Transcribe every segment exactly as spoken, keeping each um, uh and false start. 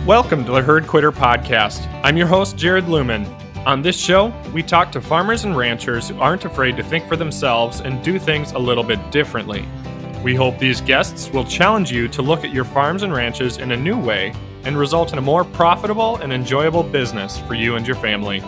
Welcome to the Herd Quitter Podcast. I'm your host, Jared Lumen. On this show, we talk to farmers and ranchers who aren't afraid to think for themselves and do things a little bit differently. We hope these guests will challenge you to look at your farms and ranches in a new way and result in a more profitable and enjoyable business for you and your family.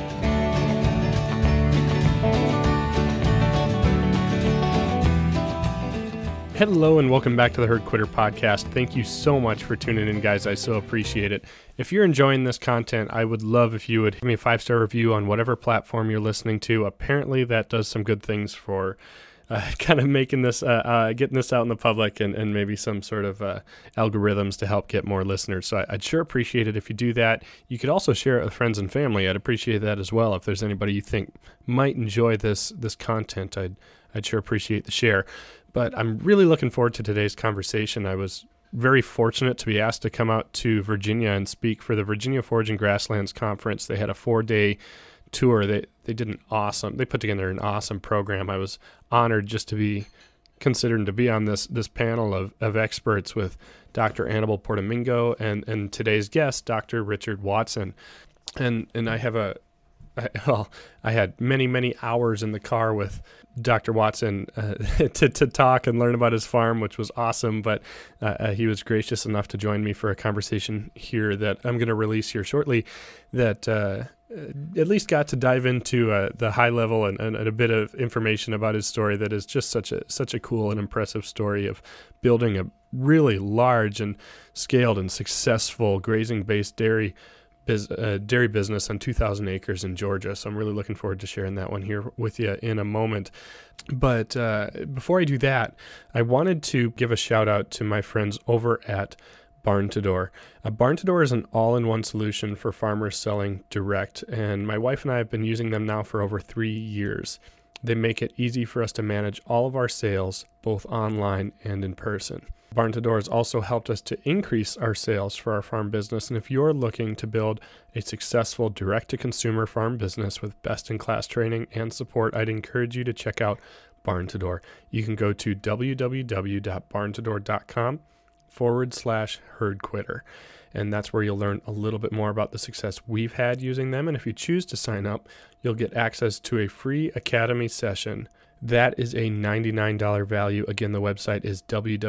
Hello and welcome back to the Herd Quitter Podcast. Thank you so much for tuning in, guys. I so appreciate it. If you're enjoying this content, I would love if you would give me a five-star review on whatever platform you're listening to. Apparently, that does some good things for uh, kind of making this, uh, uh, getting this out in the public and, and maybe some sort of uh, algorithms to help get more listeners. So I, I'd sure appreciate it if you do that. You could also share it with friends and family. I'd appreciate that as well. If there's anybody you think might enjoy this this content, I'd I'd sure appreciate the share. But I'm really looking forward to today's conversation. I was very fortunate to be asked to come out to Virginia and speak for the Virginia Forage and Grasslands Conference. They had a four-day tour. They they did an awesome, they put together an awesome program. I was honored just to be considered to be on this this panel of, of experts with Doctor Annabelle Portomingo and, and today's guest, Doctor Richard Watson. And and I have a, I, well, I had many, many hours in the car with Doctor Watson uh, to, to talk and learn about his farm, which was awesome. But uh, uh, he was gracious enough to join me for a conversation here that I'm going to release here shortly that uh, at least got to dive into uh, the high level and, and, and a bit of information about his story that is just such a such a cool and impressive story of building a really large and scaled and successful grazing-based dairy Biz, uh, dairy business on two thousand acres in Georgia. So I'm really looking forward to sharing that one here with you in a moment. But uh, before I do that, I wanted to give a shout out to my friends over at Barn to Door. Uh, Barn to Door is an all-in-one solution for farmers selling direct, and my wife and I have been using them now for over three years. They make it easy for us to manage all of our sales, both online and in person. Barn to Door has also helped us to increase our sales for our farm business. And if you're looking to build a successful direct-to-consumer farm business with best-in-class training and support, I'd encourage you to check out Barn to Door. You can go to www.barntodoor.com forward slash herd quitter. And that's where you'll learn a little bit more about the success we've had using them. And if you choose to sign up, you'll get access to a free Academy session. That is a ninety-nine dollars value. Again, the website is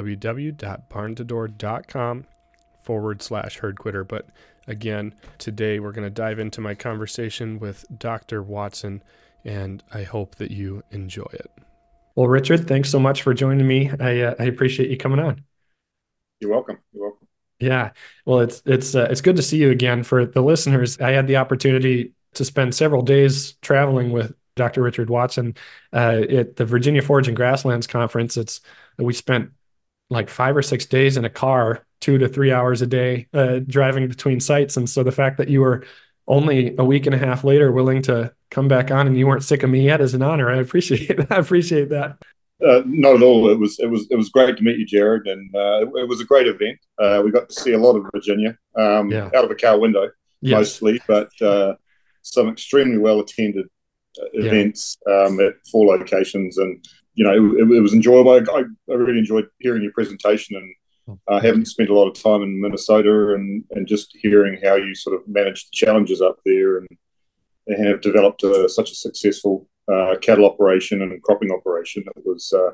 www.barntodoor.com forward slash herd quitter. But again, today we're going to dive into my conversation with Doctor Watson, and I hope that you enjoy it. Well, Richard, thanks so much for joining me. I, uh, I appreciate you coming on. You're welcome. You're welcome. Yeah. Well, it's it's uh, it's good to see you again. For the listeners, I had the opportunity to spend several days traveling with Doctor Richard Watson uh, at the Virginia Forage and Grasslands Conference. It's we spent like five or six days in a car, two to three hours a day, uh, driving between sites. And so the fact that you were only a week and a half later willing to come back on and you weren't sick of me yet is an honor. I appreciate I appreciate that. Uh, not at all. It was it was it was great to meet you, Jared, and uh, it, it was a great event. Uh, we got to see a lot of Virginia um, Yeah. out of a car window, Yes. mostly, but uh, some extremely well attended uh, Yeah. events um, at four locations, and you know it, it was enjoyable. I, I really enjoyed hearing your presentation, and I uh, haven't spent a lot of time in Minnesota, and and just hearing how you sort of managed the challenges up there, and, and have developed a, such a successful Uh, cattle operation and cropping operation. It was uh,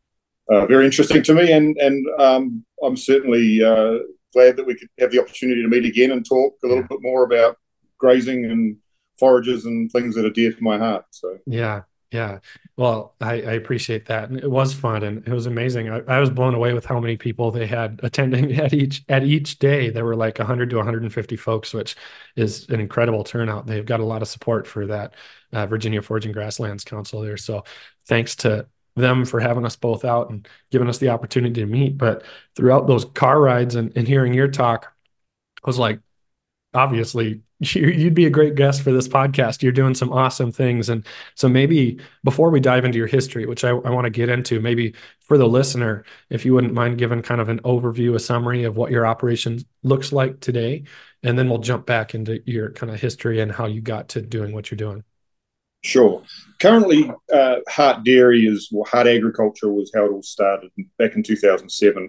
uh, very interesting to me, and and um, I'm certainly uh, glad that we could have the opportunity to meet again and talk a little Yeah. bit more about grazing and forages and things that are dear to my heart. So Yeah. Yeah. Well, I, I appreciate that. And it was fun and it was amazing. I, I was blown away with how many people they had attending at each at each day. There were like one hundred to one hundred fifty folks, which is an incredible turnout. They've got a lot of support for that uh, Virginia Forage and Grasslands Council there. So thanks to them for having us both out and giving us the opportunity to meet. But throughout those car rides and, and hearing your talk, I was like, obviously you'd be a great guest for this podcast. You're doing some awesome things. And so maybe before we dive into your history, which I, I want to get into, maybe for the listener, if you wouldn't mind giving kind of an overview, a summary of what your operation looks like today, and then we'll jump back into your kind of history and how you got to doing what you're doing. Sure. Currently, uh, Hart Dairy is, well, Hart Agriculture was how it all started back in two thousand seven.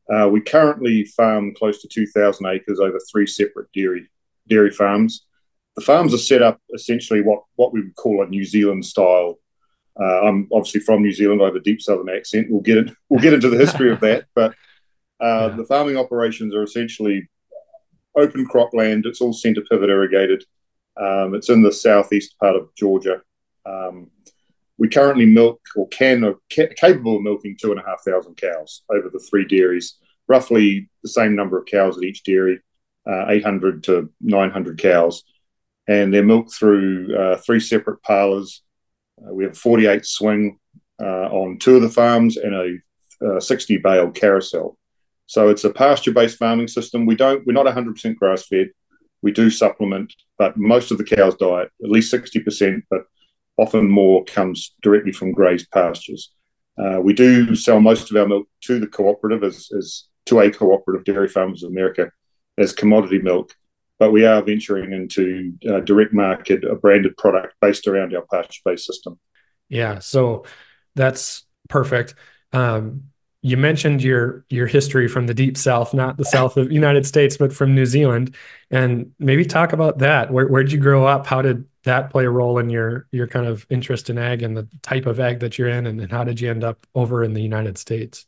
Uh, we currently farm close to two thousand acres over three separate dairy dairy farms. The farms are set up essentially what, what we would call a New Zealand style. Uh, I'm obviously from New Zealand. I have a deep southern accent. We'll get it. We'll get into the history of that. But uh, yeah. the farming operations are essentially open cropland. It's all centre pivot irrigated. Um, it's in the southeast part of Georgia. Um, we currently milk or can or ca- capable of milking two and a half thousand cows over the three dairies. Roughly the same number of cows at each dairy, uh, eight hundred to nine hundred cows, and they're milked through uh, three separate parlours. Uh, we have a forty-eight swing uh, on two of the farms and a, a sixty bale carousel. So it's a pasture-based farming system. We don't, we're not one hundred percent grass-fed. We do supplement, but most of the cows' diet, at least sixty percent, but often more, comes directly from grazed pastures. Uh, we do sell most of our milk to the cooperative, as, as to a cooperative, Dairy Farmers of America, as commodity milk. But we are venturing into uh, direct market, a branded product based around our pasture-based system. Yeah, so that's perfect. Um, you mentioned your your history from the deep south, not the south of the United States, but from New Zealand, and maybe talk about that. Where where'd you grow up? How did that play a role in your your kind of interest in ag and the type of ag that you're in, and, and how did you end up over in the United States?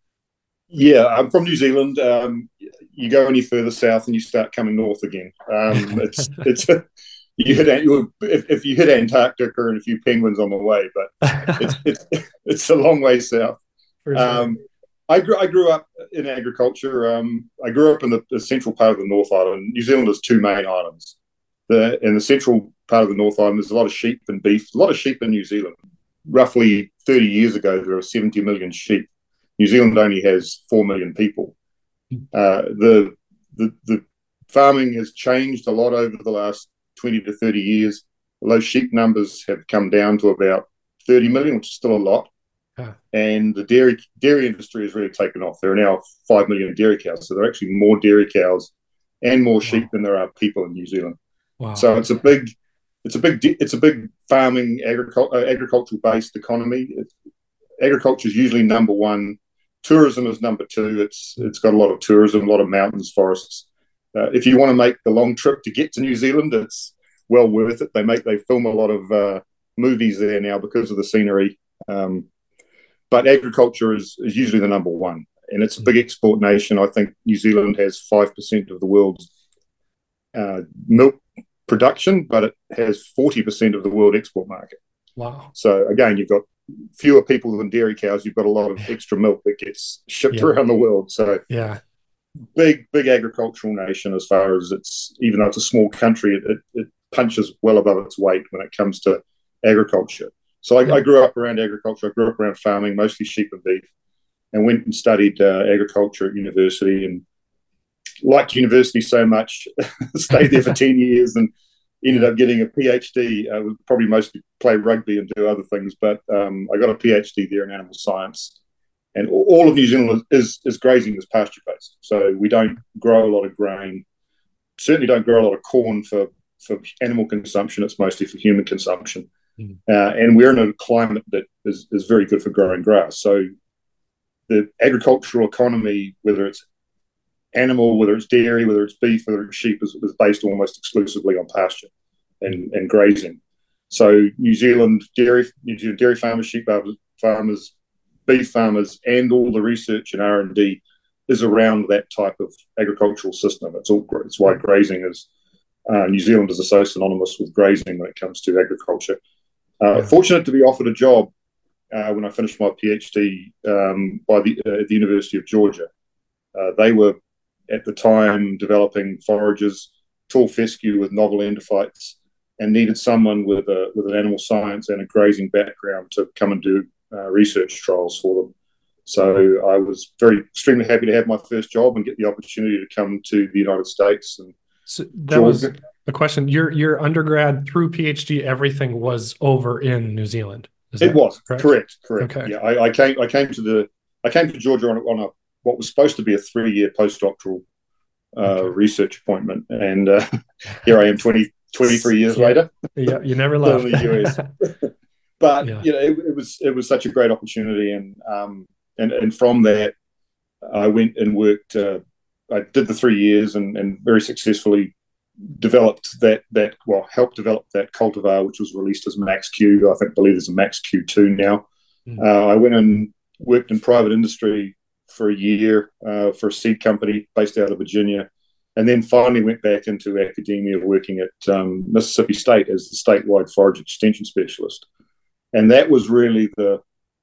Yeah, I'm from New Zealand. Um, you go any further south and you start coming north again. Um, it's it's you hit you if, if you hit Antarctica and a few penguins on the way, but it's it's it's a long way south. For sure. Um, I grew I grew up in agriculture. Um, I grew up in the, the central part of the North Island. New Zealand has two main islands. The in the central part of the North Island, there's a lot of sheep and beef. A lot of sheep in New Zealand. Roughly thirty years ago, there were seventy million sheep. New Zealand only has four million people. Uh, the, the the farming has changed a lot over the last twenty to thirty years. Those sheep numbers have come down to about thirty million, which is still a lot. Huh. And the dairy dairy industry has really taken off. There are now five million dairy cows, so there are actually more dairy cows and more sheep wow. than there are people in New Zealand. Wow. So it's a big, it's a big, it's a big farming agricul- uh, agricultural based economy. It's, agriculture is usually number one. Tourism is number two. It's it's got a lot of tourism, a lot of mountains, forests. Uh, if you want to make the long trip to get to New Zealand, it's well worth it. They make they film a lot of uh, movies there now because of the scenery. Um, but agriculture is, is usually the number one, and it's a big export nation. I think New Zealand has five percent of the world's uh, milk production, but it has forty percent of the world export market. Wow! So again, you've got fewer people than dairy cows. You've got a lot of extra milk that gets shipped yeah. around the world. So yeah, big, big agricultural nation as far as it's, even though it's a small country, it, it, it punches well above its weight when it comes to agriculture. So I, yeah. I grew up around agriculture. I grew up around farming, mostly sheep and beef, and went and studied uh, agriculture at university and liked university so much, stayed there for ten years and ended up getting a PhD. I would probably mostly play rugby and do other things, but um, I got a PhD there in animal science. And all of New Zealand is, is grazing is pasture-based. So we don't grow a lot of grain, certainly don't grow a lot of corn for, for animal consumption. It's mostly for human consumption. Mm. Uh, and we're in a climate that is, is very good for growing grass. So the agricultural economy, whether it's animal, whether it's dairy, whether it's beef, whether it's sheep, is, is based almost exclusively on pasture and, and grazing. So New Zealand dairy, New Zealand dairy farmers, sheep farmers, beef farmers, and all the research and R and D is around that type of agricultural system. It's all it's why grazing is uh, New Zealand is so synonymous with grazing when it comes to agriculture. Uh, yeah. Fortunate to be offered a job uh, when I finished my PhD um, by the uh, at the University of Georgia. Uh, they were at the time developing forages, tall fescue with novel endophytes, and needed someone with a with an animal science and a grazing background to come and do uh, research trials for them. So I was very extremely happy to have my first job and get the opportunity to come to the United States. And so that Georgia. was a question. Your your undergrad through PhD, everything was over in New Zealand. Is it was correct. Correct. Correct. Okay. Yeah, I, I came. I came to the. I came to Georgia on, on a what was supposed to be a three-year postdoctoral uh, okay. research appointment, and uh, here I am, twenty, twenty-three years yeah. later. Yeah, you never left. In the U S. But yeah. you know, it, it was it was such a great opportunity, and um, and and from that, I went and worked. Uh, I did the three years and, and very successfully developed that that well helped develop that cultivar, which was released as Max Q. I think believe there's a Max Q two now. Mm. Uh, I went and worked in private industry for a year uh, for a seed company based out of Virginia, and then finally went back into academia, working at um, Mississippi State as the statewide forage extension specialist. And that was really the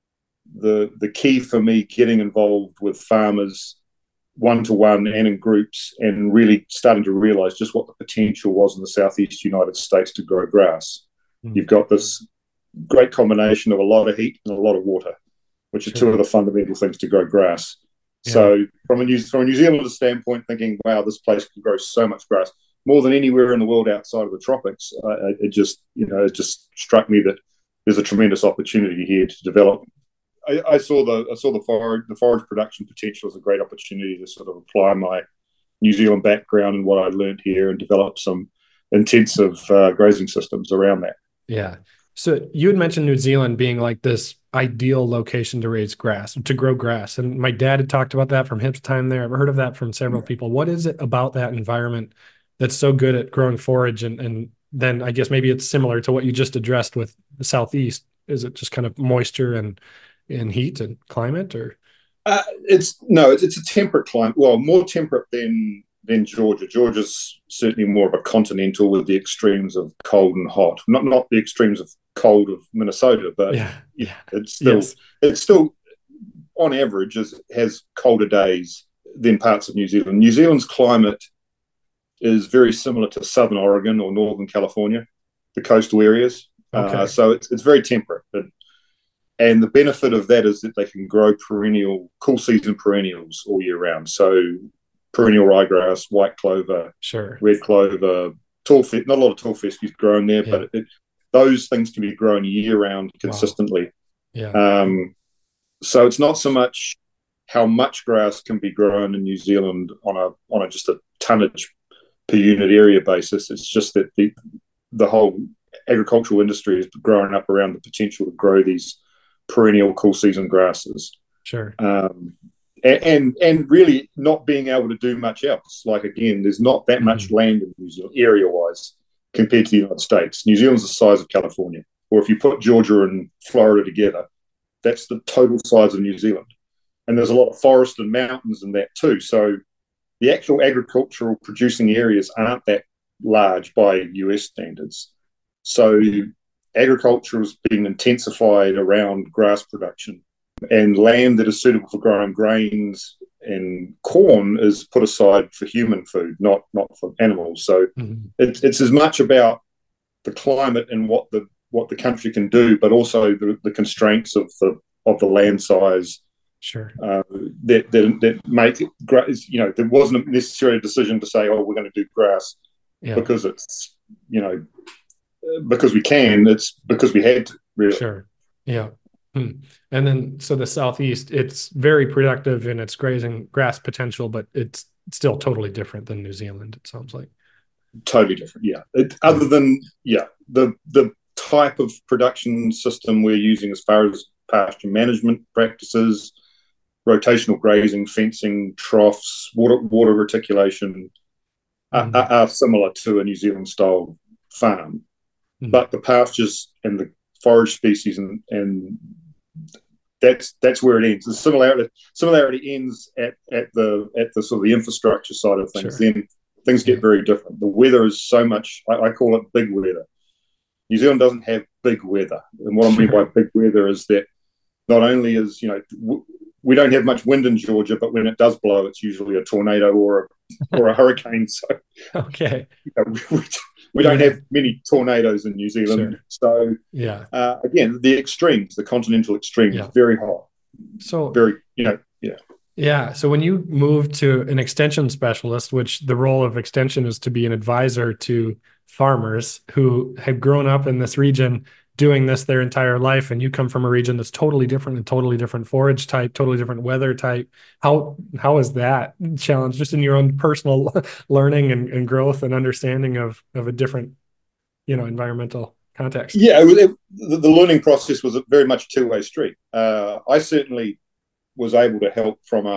the the key for me, getting involved with farmers one-to-one and in groups, and really starting to realize just what the potential was in the Southeast United States to grow grass. Mm. You've got this great combination of a lot of heat and a lot of water, which are sure. two of the fundamental things to grow grass. Yeah. So from a, New, from a New Zealander standpoint, thinking, wow, this place can grow so much grass, more than anywhere in the world outside of the tropics, uh, it just, you know, it just struck me that there's a tremendous opportunity here to develop. I, I saw the I saw the forage the forage production potential as a great opportunity to sort of apply my New Zealand background and what I learned here and develop some intensive uh, grazing systems around that. Yeah. So you had mentioned New Zealand being like this ideal location to raise grass, to grow grass. And my dad had talked about that from his time there. I've heard of that from several people. What is it about that environment that's so good at growing forage? And, and then I guess maybe it's similar to what you just addressed with the Southeast. Is it just kind of moisture and in heat and climate, or uh, it's no, it's, it's a temperate climate. Well, more temperate than than Georgia. Georgia's certainly more of a continental with the extremes of cold and hot. Not not the extremes of cold of Minnesota, but yeah, yeah. it's still yes. it's still on average is, has colder days than parts of New Zealand. New Zealand's climate is very similar to Southern Oregon or Northern California, the coastal areas. Okay. Uh, so it's it's very temperate. But, And the benefit of that is that they can grow perennial, cool season perennials all year round. So perennial ryegrass, white clover, sure. red clover, tall fe- not a lot of tall fescues grown there, yeah. but it, it, those things can be grown year round consistently. Wow. Yeah. Um, so it's not so much how much grass can be grown in New Zealand on a on a just a tonnage per unit area basis. It's just that the the whole agricultural industry is growing up around the potential to grow these perennial cool season grasses. Sure. Um, and, and and really not being able to do much else. Like, again, there's not that much mm-hmm. land in New Zealand area-wise compared to the United States. New Zealand's the size of California. Or if you put Georgia and Florida together, that's the total size of New Zealand. And there's a lot of forest and mountains in that too. So the actual agricultural producing areas aren't that large by U S standards. So agriculture has been intensified around grass production, and land that is suitable for growing grains and corn is put aside for human food, not not for animals. So mm-hmm. it, it's as much about the climate and what the what the country can do, but also the, the constraints of the of the land size. Sure. Uh, that, that that make it, you know, there wasn't necessarily a decision to say, oh, we're going to do grass yeah. because it's, you know, because we can. It's because we had to, really. Sure. Yeah. Hmm. And then, so the Southeast, it's very productive in its grazing grass potential, but it's still totally different than New Zealand, it sounds like. Totally different, yeah. It, other than, yeah, the the type of production system we're using as far as pasture management practices, rotational grazing, fencing, troughs, water water reticulation mm-hmm. are, are similar to a New Zealand-style farm. Mm-hmm. But the pastures and the forage species and, and that's that's where it ends. The similarity similarity ends at, at the at the sort of the infrastructure side of things. Sure. Then things get yeah. very different. The weather is so much, I, I call it big weather. New Zealand doesn't have big weather. And what I mean by big weather is that not only is, you know, w- we don't have much wind in Georgia, but when it does blow, it's usually a tornado or a, or a hurricane. So, okay. You know, we, we, we don't have many tornadoes in New Zealand. Sure. So, yeah. Uh, again, the extremes, the continental extremes, yeah. very hot. So, very, you know, yeah. Yeah. So when you move to an extension specialist, which the role of extension is to be an advisor to farmers who have grown up in this region doing this their entire life, and you come from a region that's totally different and totally different forage type, totally different weather type. How how is that challenge just in your own personal learning and, and growth and understanding of of a different, you know, environmental context? Yeah, it, it, the, the learning process was very much a two-way street. Uh, I certainly was able to help from a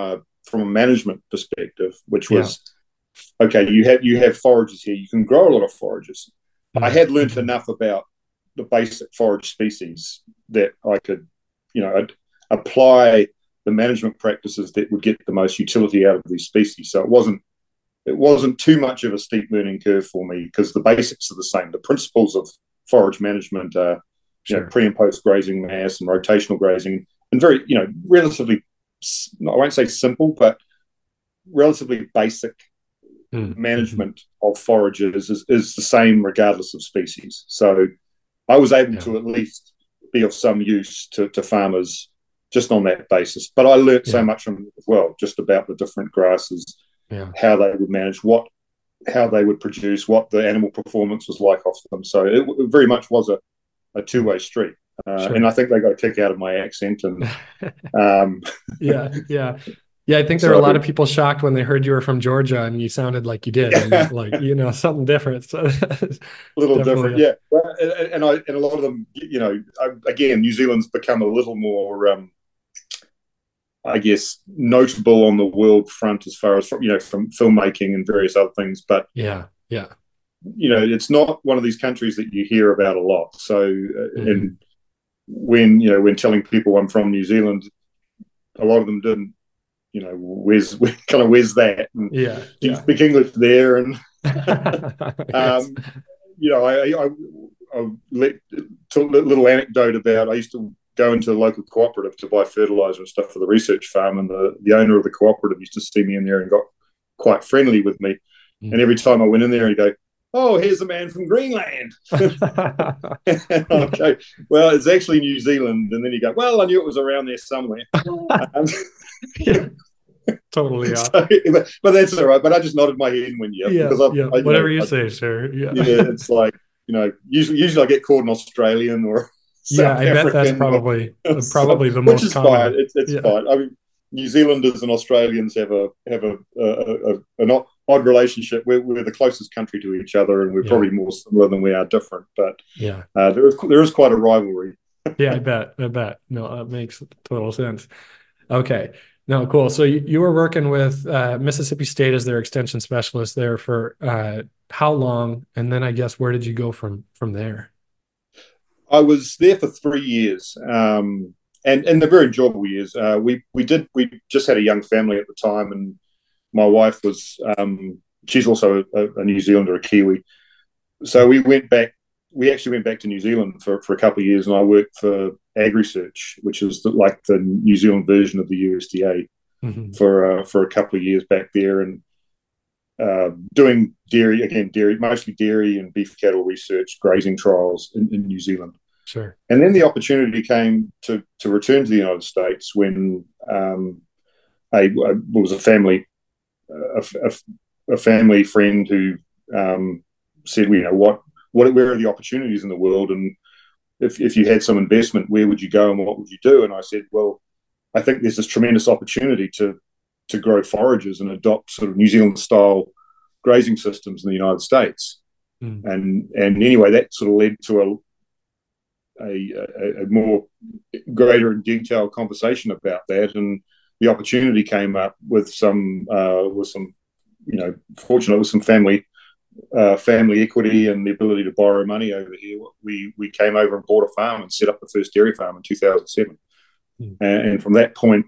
from a management perspective, which was yeah. okay. You have you have forages here. You can grow a lot of forages. Mm-hmm. I had learned mm-hmm. enough about the basic forage species that I could, you know, I'd apply the management practices that would get the most utility out of these species. So it wasn't it wasn't too much of a steep learning curve for me because the basics are the same. The principles of forage management are, you know, pre and post grazing mass and rotational grazing, and very, you know, relatively, I won't say simple, but relatively basic mm. management mm-hmm. of forages is, is the same regardless of species. So I was able yeah. to at least be of some use to, to farmers just on that basis. But I learnt yeah. so much from it as well, just about the different grasses, yeah. how they would manage, what, how they would produce, what the animal performance was like off them. So it, it very much was a, a two-way street. Uh, sure. And I think they got a kick out of my accent. And um, yeah, yeah. Yeah, I think there so, were a lot of people shocked when they heard you were from Georgia and you sounded like you did, and like, you know, something different. So a little different, a, yeah. Well, and, and I and a lot of them, you know, I, again, New Zealand's become a little more, um, I guess, notable on the world front as far as, you know, from filmmaking and various other things. But yeah, yeah, you know, it's not one of these countries that you hear about a lot. So, uh, mm-hmm. and when you know, when telling people I'm from New Zealand, a lot of them didn't. You know, where's where, kind of where's that? And yeah, do you yeah. speak English there? And yes. um, you know, I, I, I let, told a little anecdote about I used to go into a local cooperative to buy fertilizer and stuff for the research farm, and the, the owner of the cooperative used to see me in there and got quite friendly with me. Mm. And every time I went in there, he'd go, "Oh, here's a man from Greenland." Okay, well, it's actually New Zealand. And then you go, "Well, I knew it was around there somewhere." um, yeah, totally. Yeah. So, but, but that's all right. But I just nodded my head when you, yeah, because I, yeah. I, you whatever know, you I, say, sir. Yeah, yeah. It's like, you know, usually, usually I get called an Australian or yeah. South I African, bet that's probably or, probably so, the most which is common. fine. It's, it's yeah. fine. I mean, New Zealanders and Australians have a have a, a, a an odd relationship. We're, we're the closest country to each other, and we're yeah. probably more similar than we are different. But yeah, uh, there is there is quite a rivalry. yeah, I bet. I bet. No, that makes total sense. Okay. No, cool. So you, you were working with uh, Mississippi State as their extension specialist there for uh, how long? And then I guess where did you go from from there? I was there for three years, um, and and they're very enjoyable years. Uh, we we did we just had a young family at the time, and my wife was um, she's also a, a New Zealander, a Kiwi. So we went back. We actually went back to New Zealand for, for a couple of years, and I worked for AgResearch, which is the, like the New Zealand version of the U S D A, mm-hmm. for uh, for a couple of years back there, and uh, doing dairy again, dairy mostly dairy and beef cattle research, grazing trials in, in New Zealand. Sure. And then the opportunity came to to return to the United States when um, a, a was a family a, a, a family friend who um, said, well, you know what. What, where are the opportunities in the world? And if, if you had some investment, where would you go and what would you do? And I said, well, I think there's this tremendous opportunity to to grow forages and adopt sort of New Zealand style grazing systems in the United States. Mm. And and anyway, that sort of led to a, a, a more greater and detailed conversation about that. And the opportunity came up with some, uh, with some, you know, fortunately with some family Uh, family equity and the ability to borrow money over here. We we came over and bought a farm and set up the first dairy farm in two thousand seven, mm. and, and from that point,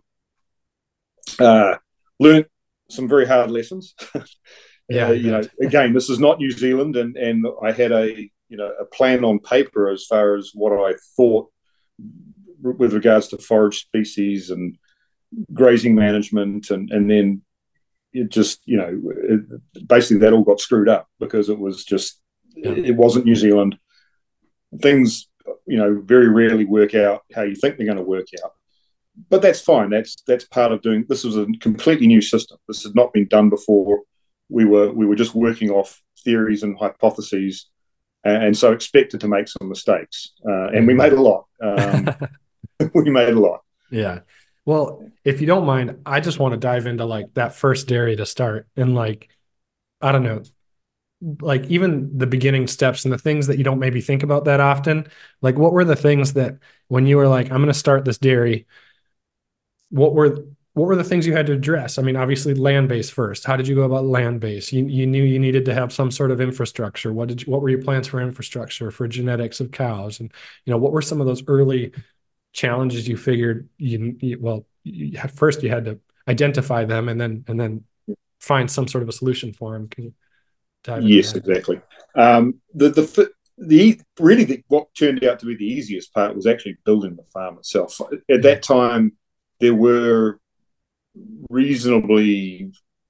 uh, learned some very hard lessons. Yeah, uh, you know, again, this is not New Zealand, and and I had a you know a plan on paper as far as what I thought with regards to forage species and grazing management, and and then. It just, you know, it, basically that all got screwed up because it was just, yeah. it, it wasn't New Zealand. Things, you know, very rarely work out how you think they're going to work out. But that's fine. That's that's part of doing. This was a completely new system. This had not been done before. We were we were just working off theories and hypotheses, and, and so expected to make some mistakes. Uh, and we made a lot. Um, we made a lot. Yeah. Well, if you don't mind, I just want to dive into like that first dairy to start, and like, I don't know, like even the beginning steps and the things that you don't maybe think about that often. Like, what were the things that when you were like, I'm going to start this dairy, what were what were the things you had to address? I mean, obviously land base first. How did you go about land base? You you knew you needed to have some sort of infrastructure. What did you, what were your plans for infrastructure, for genetics of cows? And, you know, what were some of those early challenges you figured you, you well, you had, first you had to identify them and then and then find some sort of a solution for them. Can you dive into Yes, that? exactly. Um, the the the really the, what turned out to be the easiest part was actually building the farm itself. At that time, there were reasonably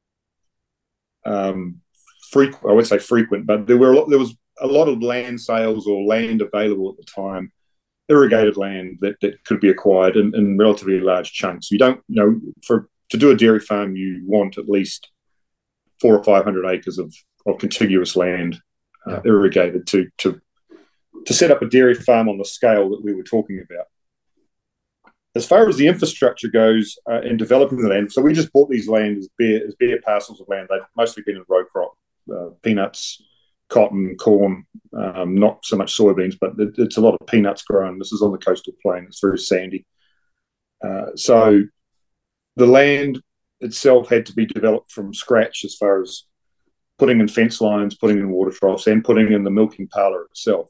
um, frequent. I would say frequent, but there were a lot, there was a lot of land sales or land available at the time, irrigated land that, that could be acquired in, in relatively large chunks. You don't, you know, for to do a dairy farm, you want at least four or five hundred acres of, of contiguous land uh, yeah. irrigated to to to set up a dairy farm on the scale that we were talking about. As far as the infrastructure goes uh, in developing the land, so we just bought these land as bare, as bare parcels of land. They've mostly been in row crop, uh, peanuts, cotton, corn, um, not so much soybeans, but it, it's a lot of peanuts grown. This is on the coastal plain. It's very sandy. Uh, so the land itself had to be developed from scratch as far as putting in fence lines, putting in water troughs, and putting in the milking parlour itself.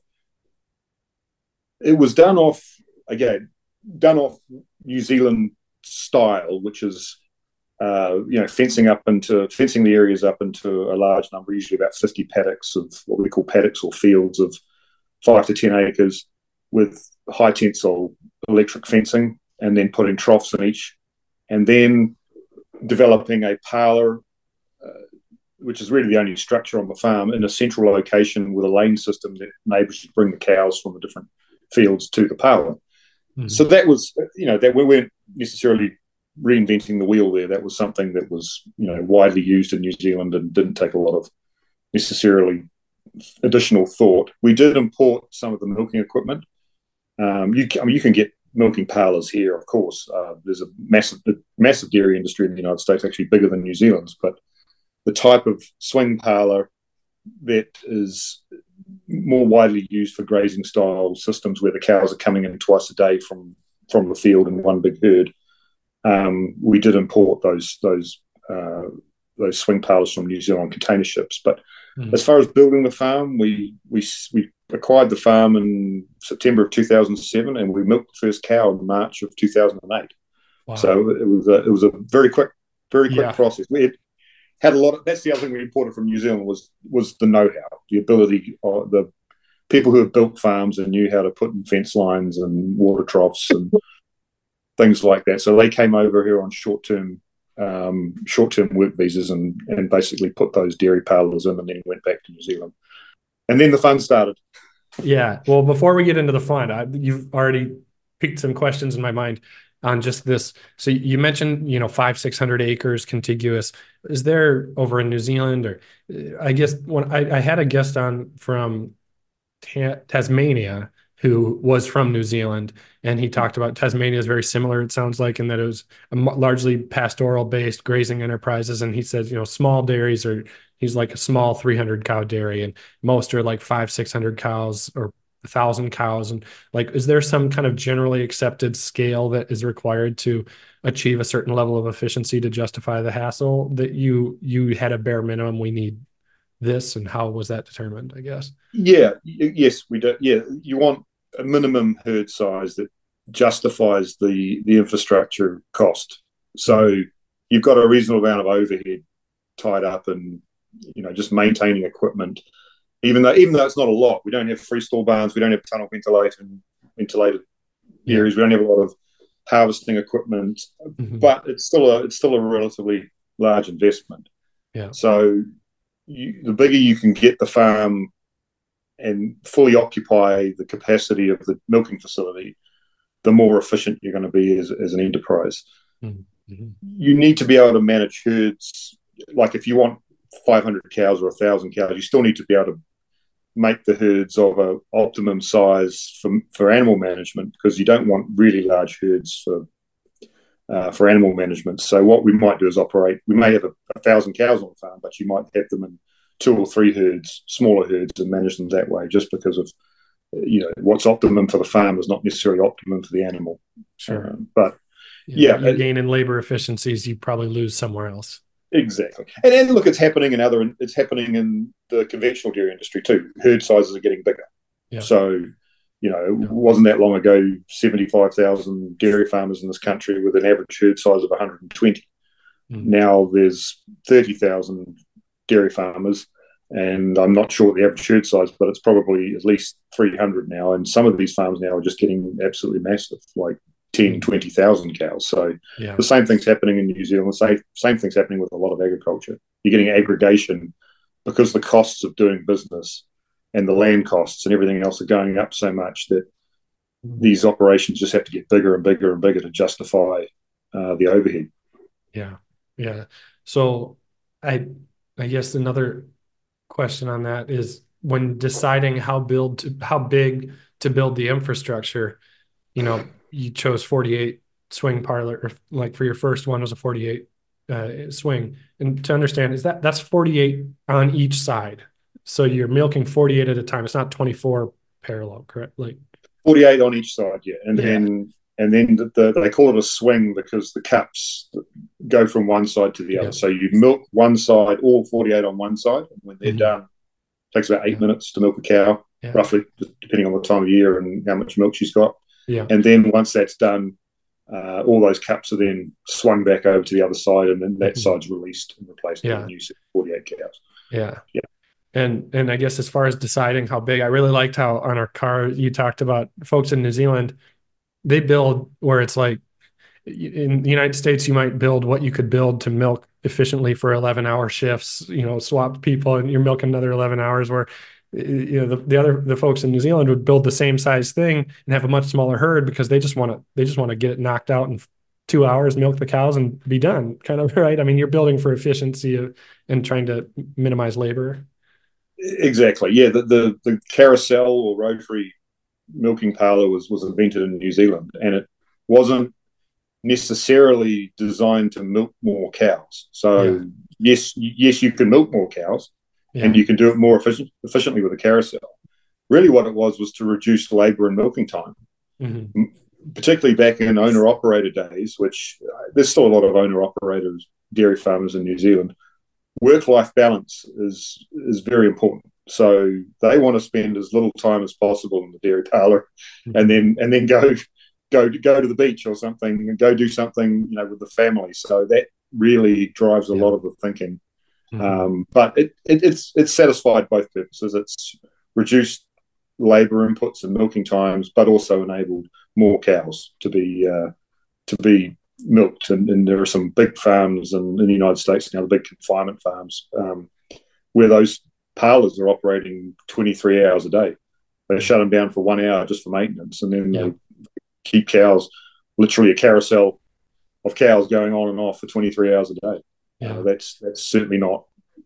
It was done off, again, done off New Zealand style, which is, uh, you know, fencing up into, fencing the areas up into a large number, usually about fifty paddocks of what we call paddocks or fields of five to ten acres with high tensile electric fencing, and then putting troughs in each, and then developing a parlour, uh, which is really the only structure on the farm, in a central location with a lane system that enables you to bring the cows from the different fields to the parlour. Mm-hmm. So that was, you know, that we weren't necessarily reinventing the wheel there. That was something that was, you know, widely used in New Zealand and didn't take a lot of necessarily additional thought. We did import some of the milking equipment. Um, you, I mean, you can get milking parlours here, of course. Uh, there's a massive, massive dairy industry in the United States, actually bigger than New Zealand's. But the type of swing parlour that is more widely used for grazing style systems, where the cows are coming in twice a day from from the field in one big herd, um, we did import those those uh, those swing parlours from New Zealand container ships. But mm. as far as building the farm, we we we acquired the farm in September of two thousand seven, and we milked the first cow in March of two thousand eight. Wow. So it was a, it was a very quick very quick yeah. process. We had, had a lot of, that's the other thing we imported from New Zealand was was the know-how, the ability, of the people who had built farms and knew how to put in fence lines and water troughs and things like that. So they came over here on short-term um, short-term work visas and and basically put those dairy parlours in, and then went back to New Zealand. And then the fun started. Yeah. Well, before we get into the fun, I, you've already piqued some questions in my mind on just this. So you mentioned, you know, five, six hundred acres contiguous. Is there over in New Zealand, or I guess when I, I had a guest on from Ta- Tasmania who was from New Zealand, and he talked about Tasmania is very similar, it sounds like, in that it was a largely pastoral based grazing enterprises. And he says, you know, small dairies are, he's like a small three hundred cow dairy, and most are like five, six hundred cows or a thousand cows. And like, is there some kind of generally accepted scale that is required to achieve a certain level of efficiency to justify the hassle that you you had a bare minimum, we need this? And how was that determined, I guess? Yeah, yes, we do. Yeah, you want a minimum herd size that justifies the the infrastructure cost. So you've got a reasonable amount of overhead tied up and, you know, just maintaining equipment. Even though, even though it's not a lot, we don't have freestall barns, we don't have tunnel ventilation, ventilated yeah. areas, we don't have a lot of harvesting equipment, mm-hmm. but it's still a it's still a relatively large investment. Yeah. So you, the bigger you can get the farm and fully occupy the capacity of the milking facility, the more efficient you're going to be as, as an enterprise. Mm-hmm. You need to be able to manage herds. Like if you want five hundred cows or one thousand cows, you still need to be able to make the herds of a optimum size for, for animal management, because you don't want really large herds for uh, for animal management. So what we might do is operate, we may have a, a thousand cows on the farm, but you might have them in two or three herds, smaller herds, and manage them that way, just because of, you know, what's optimum for the farm is not necessarily optimum for the animal. Sure. Um, but You know, Yeah, what you gain in labor efficiencies, you probably lose somewhere else. exactly. And, and look, it's happening in other. It's happening in the conventional dairy industry too. Herd sizes are getting bigger. Yeah. So, you know, it Yeah. wasn't that long ago, seventy-five thousand dairy farmers in this country with an average herd size of one hundred twenty. Mm. Now there's thirty thousand dairy farmers, and I'm not sure what the average herd size, but it's probably at least three hundred now. And some of these farms now are just getting absolutely massive, like ten, twenty thousand cows. So yeah. The same thing's happening in New Zealand. The same, same thing's happening with a lot of agriculture. You're getting aggregation because the costs of doing business and the land costs and everything else are going up so much that these operations just have to get bigger and bigger and bigger to justify uh, the overhead. Yeah, yeah. So I, I guess another question on that is, when deciding how build to, how big to build the infrastructure, you know, you chose forty-eight swing parlor, or like for your first one was a forty-eight uh, swing. And to understand, is that that's forty-eight on each side. So you're milking forty-eight at a time. It's not twenty-four parallel, correct? Like forty-eight on each side, yeah. And yeah. then and then the, the, they call it a swing because the cups go from one side to the other. Yeah. So you milk one side, all forty-eight on one side, and when they're mm-hmm. done, it takes about eight yeah. minutes to milk a cow, yeah. roughly, depending on the time of year and how much milk she's got. Yeah. And then once that's done, uh, all those cups are then swung back over to the other side, and then that mm-hmm. side's released and replaced yeah. with a new forty-eight cows. Yeah. Yeah. And and I guess as far as deciding how big, I really liked how on our car you talked about folks in New Zealand, they build where it's like, in the United States, you might build what you could build to milk efficiently for eleven hour shifts, you know, swap people and you're milking another eleven hours, where, you know, the, the other, the folks in New Zealand would build the same size thing and have a much smaller herd because they just want to, they just want to get it knocked out in two hours, milk the cows and be done, kind of, right? I mean, you're building for efficiency and trying to minimize labor. Exactly. Yeah. The, the, the carousel or rotary milking parlor was, was invented in New Zealand, and it wasn't necessarily designed to milk more cows. So yeah. yes, yes, you can milk more cows yeah. and you can do it more efficient, efficiently with a carousel. Really what it was was to reduce labor and milking time, mm-hmm. particularly back in owner-operator days, which uh, there's still a lot of owner-operators, dairy farmers in New Zealand. Work-life balance is is very important. So they want to spend as little time as possible in the dairy parlor, mm-hmm. and then and then go go go to the beach or something, and go do something, you know, with the family. So that really drives a yeah. lot of the thinking. Mm-hmm. Um, but it, it it's it's satisfied both purposes. It's reduced labour inputs and milking times, but also enabled more cows to be uh, to be milked. And, and there are some big farms in, in the United States now, the big confinement farms, um, where those parlours are operating twenty-three hours a day. They shut them down for one hour just for maintenance, and then yeah. they keep cows, literally a carousel of cows going on and off for twenty-three hours a day. Yeah. Uh, that's that's certainly not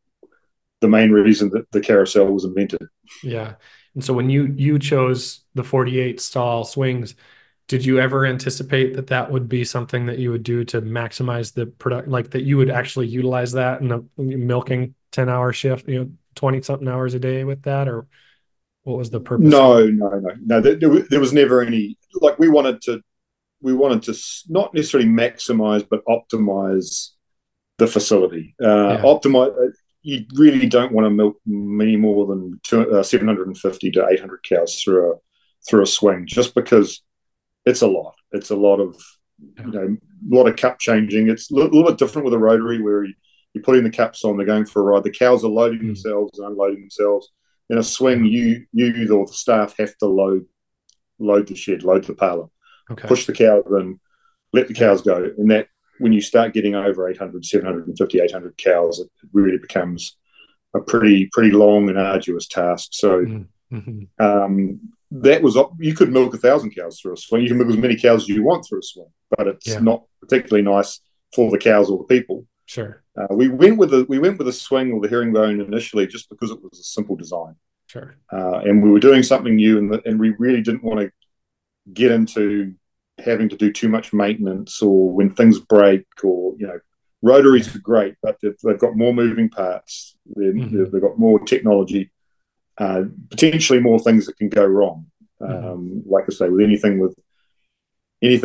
the main reason that the carousel was invented. Yeah. And so when you you chose the forty-eight stall swings, did you ever anticipate that that would be something that you would do to maximize the product, like that you would actually utilize that in a milking ten hour shift, you know, twenty something hours a day with that? Or what was the purpose? No, no, no, no. There, there was never any, like, we wanted to, we wanted to not necessarily maximize, but optimize the facility. Uh, yeah. Optimize. You really don't want to milk many more than two, uh, seven hundred fifty to eight hundred cows through a through a swing, just because it's a lot. It's a lot of, yeah. you know, a lot of cup changing. It's a little bit different with a rotary, where you, you're putting the cups on, they're going for a ride. The cows are loading mm. themselves and unloading themselves. In a swing, you you or the staff have to load load the shed, load the parlour, okay. push the cows in, let the cows go. And that, when you start getting over eight hundred, seven fifty, eight hundred cows, it really becomes a pretty pretty long and arduous task. So mm-hmm. um, that was, you could milk a thousand cows through a swing. You can milk as many cows as you want through a swing, but it's yeah. not particularly nice for the cows or the people. Sure. Uh, we went with the we went with the swing or the herringbone initially, just because it was a simple design. Sure. Uh, and we were doing something new, and, the, and we really didn't want to get into having to do too much maintenance, or when things break, or, you know, rotaries are great, but they've, they've got more moving parts. They've, mm-hmm. they've got more technology, uh, potentially more things that can go wrong. Mm-hmm. Um, like I say, with anything with anything that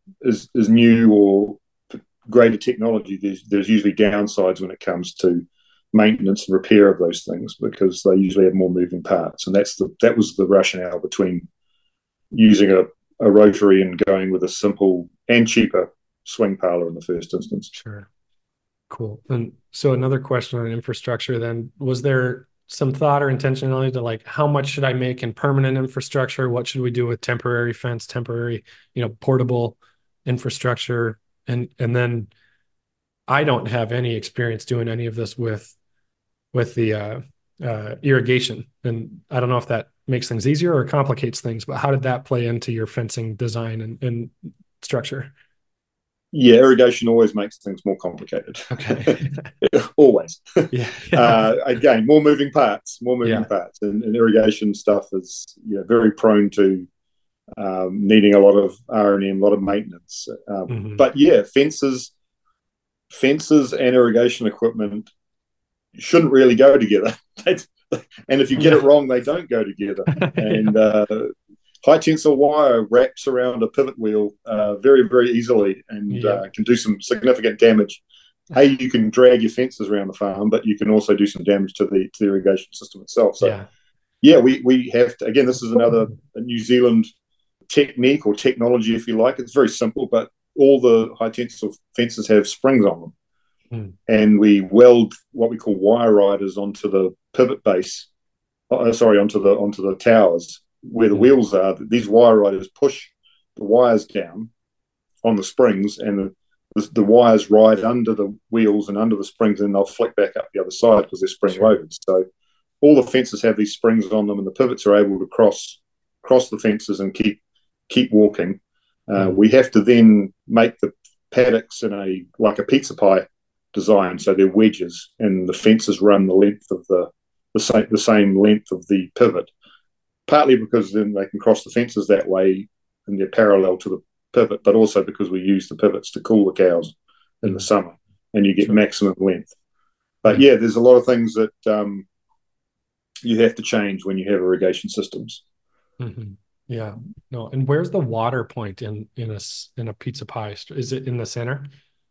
is is new or greater technology, there's there's usually downsides when it comes to maintenance and repair of those things, because they usually have more moving parts. And that's the that was the rationale between using a, a rotary and going with a simple and cheaper swing parlor in the first instance. Sure. Cool. And so another question on infrastructure then, was there some thought or intentionality to like, how much should I make in permanent infrastructure? What should we do with temporary fence, temporary, you know, portable infrastructure? And, and then I don't have any experience doing any of this with, with the uh, uh, irrigation. And I don't know if that makes things easier or complicates things, but how did that play into your fencing design and, and structure? Yeah, irrigation always makes things more complicated. Okay. Always. Yeah. Yeah. Uh, again, more moving parts, more moving Yeah. parts. And, and irrigation stuff is you know, very prone to um, needing a lot of R and M, a lot of maintenance. Um, Mm-hmm. But yeah, fences, fences and irrigation equipment shouldn't really go together. And if you get Yeah. it wrong, they don't go together. And uh, high tensile wire wraps around a pivot wheel uh, very, very easily and Yeah. uh, can do some significant damage. Hey, you can drag your fences around the farm, but you can also do some damage to the to the irrigation system itself. So, Yeah. yeah, we, we have to, again, this is another New Zealand technique or technology, if you like. It's very simple, but all the high tensile fences have springs on them. Hmm. And we weld what we call wire riders onto the pivot base, uh, sorry, onto the onto the towers where the Hmm. wheels are. These wire riders push the wires down on the springs, and the, the, the wires ride under the wheels and under the springs, and they'll flick back up the other side because they're spring loaded. Sure. So all the fences have these springs on them, and the pivots are able to cross cross the fences and keep keep walking. Uh, Hmm. We have to then make the paddocks in a like a pizza pie design, so they're wedges, and the fences run the length of the the same the same length of the pivot. Partly because then they can cross the fences that way, and they're parallel to the pivot, but also because we use the pivots to cool the cows in Hmm. the summer, and you get Sure. maximum length. But Yeah. yeah, there's a lot of things that um, you have to change when you have irrigation systems. Mm-hmm. Yeah. No. And where's the water point in in a s- in a pizza pie? Is it in the center?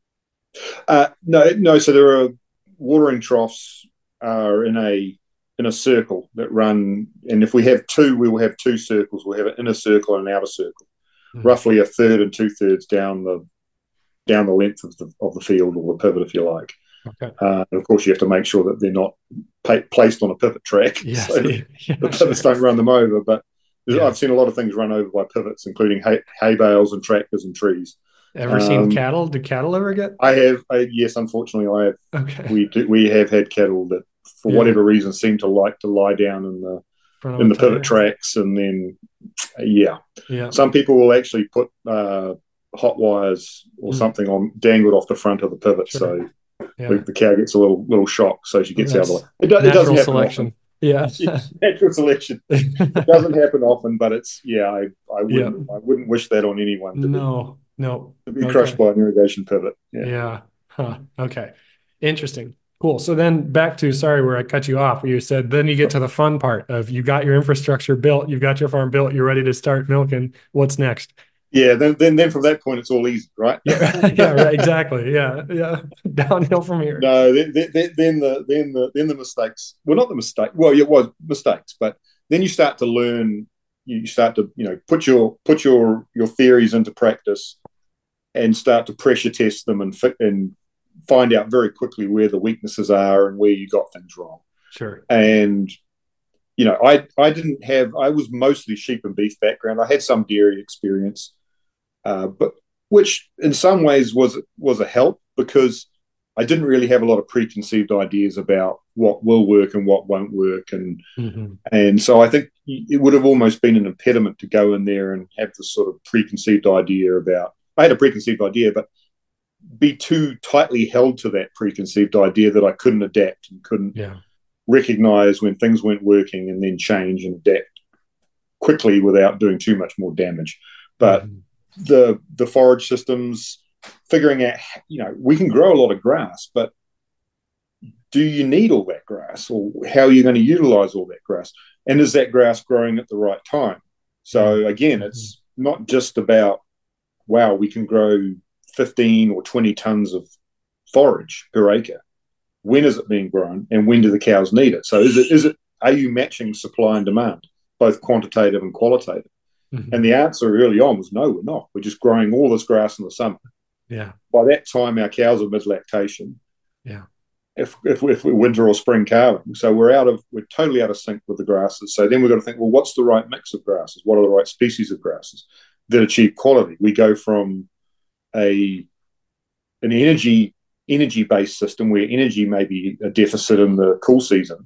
Uh, no, no. So there are watering troughs are in a in a circle that run, and if we have two, we will have two circles. We'll have an inner circle and an outer circle, Hmm. roughly a third and two thirds down the down the length of the of the field or the pivot, if you like. Okay. Uh, and of course, you have to make sure that they're not pa- placed on a pivot track, Yes. so that Yeah, the pivots sure. don't run them over. But Yeah. I've seen a lot of things run over by pivots, including hay, hay bales and tractors and trees. Ever seen Um, cattle? Do cattle ever get? I have, I, yes, unfortunately, I have. Okay. We do, we have had cattle that, for Yeah. whatever reason, seem to like to lie down in the Front of in a the pivot tire. tracks, and then yeah, Yeah. some people will actually put uh, hot wires or Mm. something on dangled off the front of the pivot, Sure. so Yeah. the, the cow gets a little little shock, so she gets out of the way. That's It, do, it doesn't natural happen selection. often. Yeah. It's natural selection. It doesn't happen often, but it's yeah. I, I wouldn't Yeah. I wouldn't wish that on anyone to be No. No. to be Okay. crushed by an irrigation pivot. Yeah. Yeah. Huh. Okay. Interesting. Cool. So then back to, sorry, where I cut you off, where you said, then you get to the fun part of you got your infrastructure built, you've got your farm built, you're ready to start milking. What's next? Yeah, then, then then from that point it's all easy, right? Yeah. Yeah. Right. Exactly. Yeah. Yeah. Downhill from here. No, then, then, then the then the then the mistakes. Well, not the mistake. Well, it was mistakes, but then you start to learn. You start to you know put your put your your theories into practice, and start to pressure test them and fi- and find out very quickly where the weaknesses are and where you got things wrong. Sure. And you know, I I didn't have. I was mostly sheep and beef background. I had some dairy experience, uh, but which in some ways was was a help because I didn't really have a lot of preconceived ideas about what will work and what won't work, and Mm-hmm. and so I think it would have almost been an impediment to go in there and have this sort of preconceived idea about. I had a preconceived idea, but be too tightly held to that preconceived idea that I couldn't adapt and couldn't Yeah. recognize when things weren't working and then change and adapt quickly without doing too much more damage. But Mm-hmm. the the forage systems, figuring out, you know, we can grow a lot of grass, but do you need all that grass, or how are you going to utilize all that grass? And is that grass growing at the right time? So again, Mm-hmm. it's not just about wow, we can grow fifteen or twenty tons of forage per acre. When is it being grown, and when do the cows need it? So is it is it are you matching supply and demand, both quantitative and qualitative? Mm-hmm. And the answer early on was no, we're not. We're just growing all this grass in the summer. Yeah. By that time, our cows are mid-lactation. Yeah. If, if, if we're winter or spring calving, so we're out of we're totally out of sync with the grasses. So then we've got to think, well, what's the right mix of grasses? What are the right species of grasses that achieve quality? We go from a an energy energy based system where energy may be a deficit in the cool season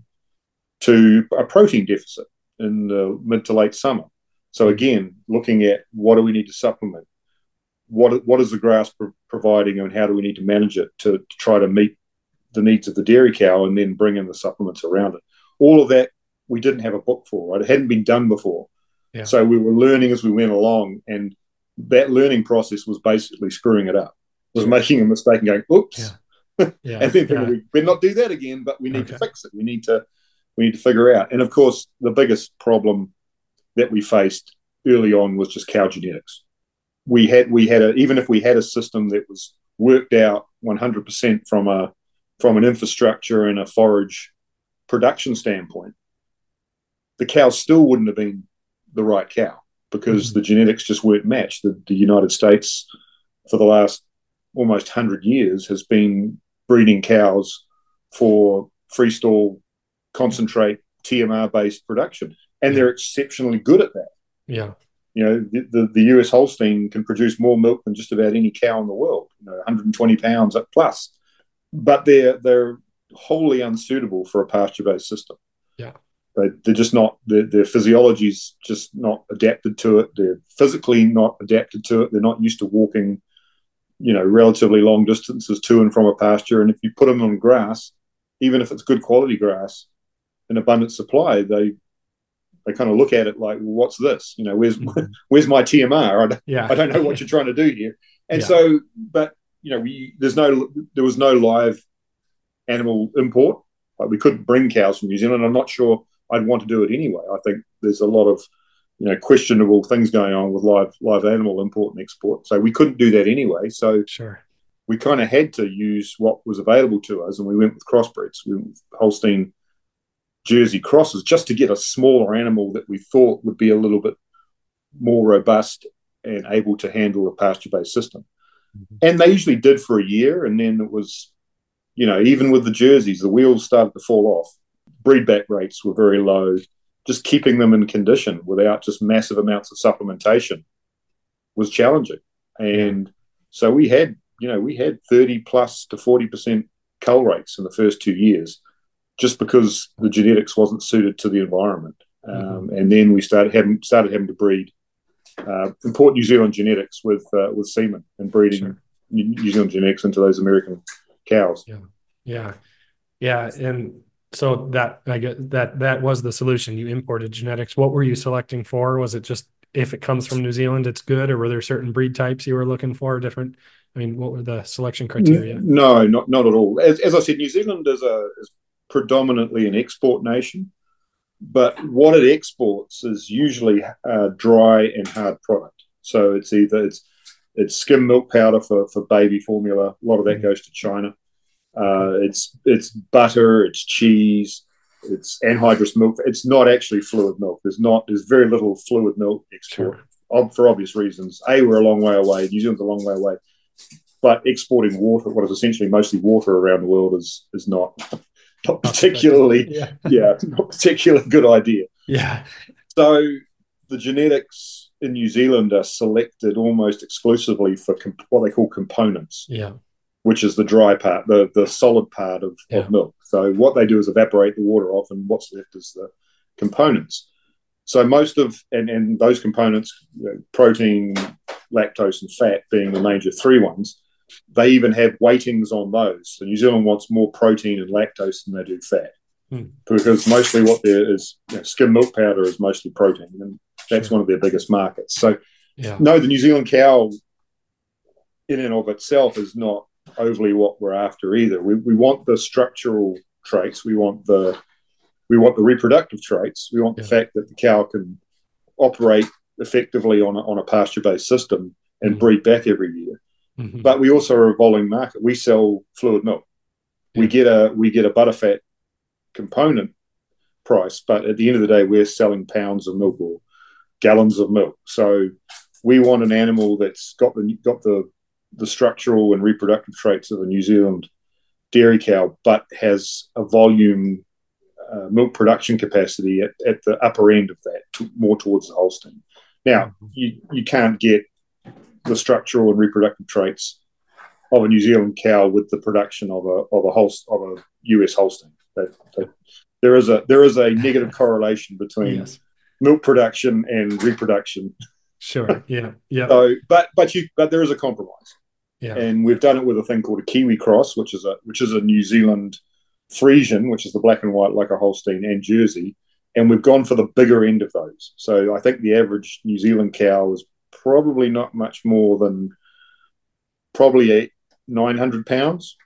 to a protein deficit in the mid to late summer. So again, looking at what do we need to supplement, what what is the grass pro- providing, and how do we need to manage it to, to try to meet the needs of the dairy cow, and then bring in the supplements around it. All of that we didn't have a book for, right? It hadn't been done before. Yeah. So we were learning as we went along, and that learning process was basically screwing it up. It was sure. making a mistake and going, oops. Yeah. Yeah. And then thinking, yeah. we better not do that again, but we need okay. to fix it. We need to we need to figure out. And of course, the biggest problem that we faced early on was just cow genetics. We had we had a even if we had a system that was worked out one hundred percent from a from an infrastructure and a forage production standpoint, the cow still wouldn't have been the right cow because mm-hmm. the genetics just weren't matched. The, the United States, for the last almost one hundred years, has been breeding cows for freestall, concentrate, T M R-based production, and yeah. they're exceptionally good at that. Yeah. You know, the, the, the U S Holstein can produce more milk than just about any cow in the world, you know, one hundred twenty pounds up plus. But they're they're wholly unsuitable for a pasture-based system. Yeah, they, they're just not. Their, their physiology's just not adapted to it. They're physically not adapted to it. They're not used to walking, you know, relatively long distances to and from a pasture. And if you put them on grass, even if it's good quality grass, in abundant supply, they they kind of look at it like, well, what's this? You know, where's mm-hmm. where's my T M R? I don't, yeah. I don't know what you're trying to do here. And yeah. so, but. You know, we there's no there was no live animal import. Like we couldn't bring cows from New Zealand. I'm not sure I'd want to do it anyway. I think there's a lot of you know questionable things going on with live live animal import and export. So we couldn't do that anyway. So sure, we kind of had to use what was available to us, and we went with crossbreds. We went with Holstein Jersey crosses just to get a smaller animal that we thought would be a little bit more robust and able to handle a pasture-based system. And they usually did for a year, and then it was, you know, even with the Jerseys, the wheels started to fall off. Breedback rates were very low. Just keeping them in condition without just massive amounts of supplementation was challenging. And so we had, you know, we had thirty plus to forty percent cull rates in the first two years just because the genetics wasn't suited to the environment. Um, mm-hmm. And then we started having, started having to breed Uh, import New Zealand genetics with uh, with semen and breeding sure. New Zealand genetics into those American cows. Yeah, yeah, yeah. And so that I guess that that was the solution. You imported genetics. What were you selecting for? Was it just if it comes from New Zealand, it's good, or were there certain breed types you were looking for? Different. I mean, what were the selection criteria? No, not not at all. As, as I said, New Zealand is a is predominantly an export nation. But what it exports is usually uh, dry and hard product. So it's either it's it's skim milk powder for, for baby formula. A lot of that mm. goes to China. Uh, it's it's butter, it's cheese, it's anhydrous milk. It's not actually fluid milk. There's not there's very little fluid milk export sure. for obvious reasons. A, we're a long way away. New Zealand's a long way away. But exporting water, what is essentially mostly water around the world, is is not. Not particularly, yeah. yeah, not particularly good idea. Yeah. So the genetics in New Zealand are selected almost exclusively for comp- what they call components. Yeah. Which is the dry part, the the solid part of, yeah. of milk. So what they do is evaporate the water off, and what's left is the components. So most of and and those components, you know, protein, lactose, and fat being the major three ones. They even have weightings on those. So New Zealand wants more protein and lactose than they do fat, hmm. because mostly what there is, you know, skim milk powder is mostly protein, and that's sure. one of their biggest markets. So, yeah. no, the New Zealand cow in and of itself is not overly what we're after either. We we want the structural traits. We want the we want the reproductive traits. We want yeah. the fact that the cow can operate effectively on a, on a pasture-based system and mm-hmm. breed back every year. Mm-hmm. But we also are a volume market. We sell fluid milk. Yeah. We get a we get a butterfat component price, but at the end of the day, we're selling pounds of milk or gallons of milk. So we want an animal that's got the got the the structural and reproductive traits of a New Zealand dairy cow, but has a volume uh, milk production capacity at, at the upper end of that, to, more towards the Holstein. Now, mm-hmm. you you can't get the structural and reproductive traits of a New Zealand cow with the production of a of a Holst, of a U S Holstein. That, that, there is a there is a negative correlation between yes. milk production and reproduction. Sure. Yeah. Yeah. So, but but you but there is a compromise. Yeah. And we've done it with a thing called a Kiwi cross, which is a which is a New Zealand Friesian, which is the black and white like a Holstein and Jersey, and we've gone for the bigger end of those. So I think the average New Zealand cow is probably not much more than probably eight, nine hundred pounds.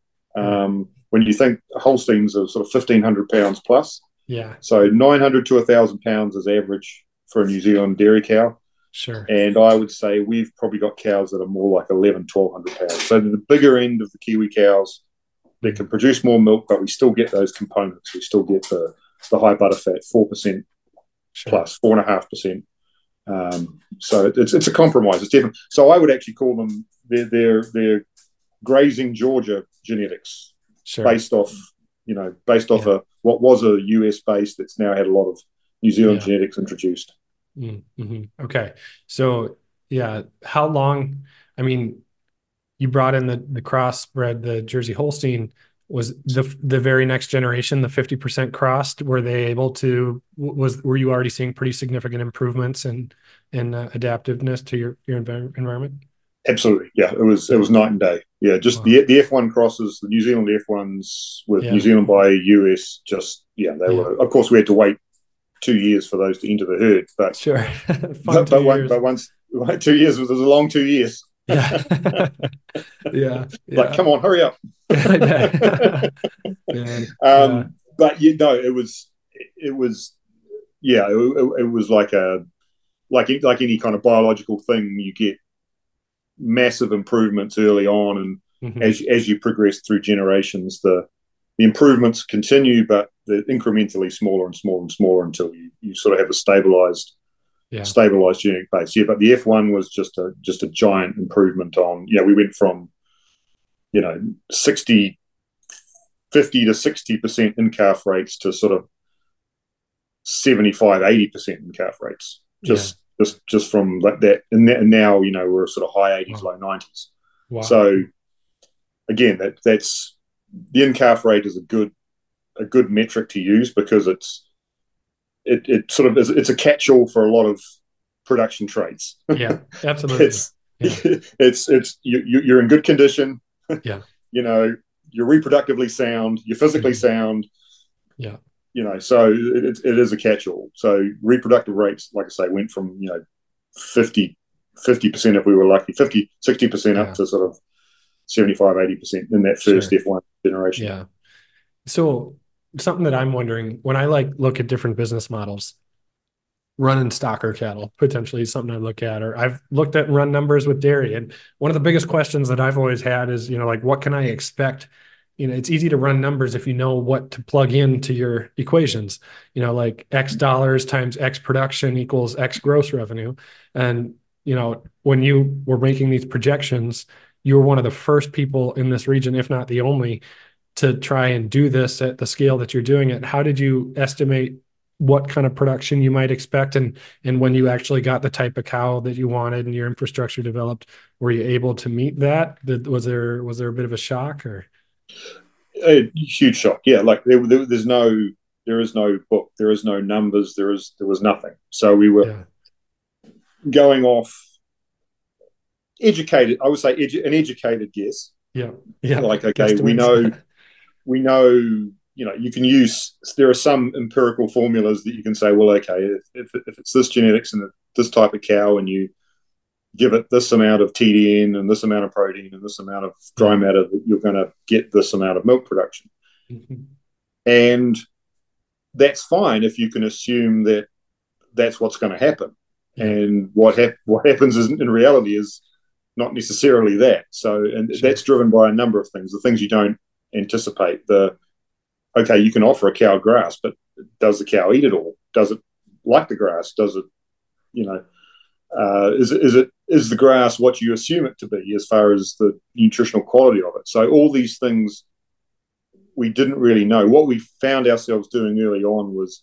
Um, when you think Holsteins are sort of fifteen hundred pounds plus. Yeah. So nine hundred to one thousand pounds is average for a New Zealand dairy cow. Sure. And I would say we've probably got cows that are more like eleven, twelve hundred pounds. So the bigger end of the Kiwi cows that can produce more milk, but we still get those components. We still get the, the high butterfat, four percent sure. plus, four point five percent. Um, so it's it's a compromise. It's different. So I would actually call them, they're, they're, they're grazing Georgia genetics sure. based off, you know, based off yeah. a what was a U S base that's now had a lot of New Zealand yeah. genetics introduced. Mm-hmm. Okay. So, yeah, how long, I mean, you brought in the, the crossbred, the Jersey Holstein. Was the the very next generation, the fifty percent crossed, were they able to, was were you already seeing pretty significant improvements in, in uh, adaptiveness to your, your env- environment? Absolutely. Yeah, it was it was night and day. Yeah, just wow. the the F one crosses, the New Zealand F ones with yeah. New Zealand by U S, just, yeah, they yeah. were, of course, we had to wait two years for those to enter the herd, but sure, but, but, one, but once like two years was a long two years. Yeah, yeah, yeah. Like, come on, hurry up. yeah. um, yeah. But you know, it was, it was, yeah, it, it was like a, like like any kind of biological thing. You get massive improvements early on, and mm-hmm. as as you progress through generations, the the improvements continue, but they're incrementally smaller and smaller and smaller until you, you sort of have a stabilized, yeah. stabilized genetic base. Yeah, but the F one was just a just a giant improvement on, you know, we went from, you know, sixty, fifty to sixty percent in-calf rates to sort of seventy-five, eighty percent in-calf rates. Just, yeah. just, just from like that. And, that, and now, you know, we're sort of high eighties, wow. low nineties. Wow. So again, that that's, the in-calf rate is a good a good metric to use because it's it, it sort of is, it's a catch-all for a lot of production traits. Yeah, absolutely. it's, yeah. it's it's you, you're in good condition. Yeah. You know, you're reproductively sound, you're physically mm-hmm. sound. Yeah. You know, so it, it is a catch-all. So reproductive rates, like I say, went from, you know, fifty percent if we were lucky, fifty, sixty percent yeah. up to sort of seventy-five, eighty percent in that first sure. F one generation. Yeah. So something that I'm wondering, when I like look at different business models, running stocker cattle potentially is something I look at, or I've looked at and run numbers with dairy. And one of the biggest questions that I've always had is, you know, like, what can I expect? You know, it's easy to run numbers if you know what to plug into your equations, you know, like X dollars times X production equals X gross revenue. And, you know, when you were making these projections, you were one of the first people in this region, if not the only, to try and do this at the scale that you're doing it. How did you estimate what kind of production you might expect? And, and when you actually got the type of cow that you wanted and your infrastructure developed, were you able to meet that? Did, was there, was there a bit of a shock or? A huge shock. Yeah. Like there, there, there's no, there is no book, there is no numbers, there is, there was nothing. So we were yeah. going off educated, I would say edu- an educated guess. Yeah. Yeah. Like, okay, we know, we know, you know, you can use, there are some empirical formulas that you can say, well, okay, if, if, if it's this genetics and this type of cow and you give it this amount of T D N and this amount of protein and this amount of dry matter, that you're going to get this amount of milk production. Mm-hmm. And that's fine if you can assume that that's what's going to happen. Yeah. And what hap- what happens is, in reality, is not necessarily that. So, and sure. that's driven by a number of things. The things you don't anticipate. The okay, you can offer a cow grass, but does the cow eat it all? Does it like the grass? Does it, you know, uh, is it is it is the grass what you assume it to be as far as the nutritional quality of it? So all these things we didn't really know. What we found ourselves doing early on was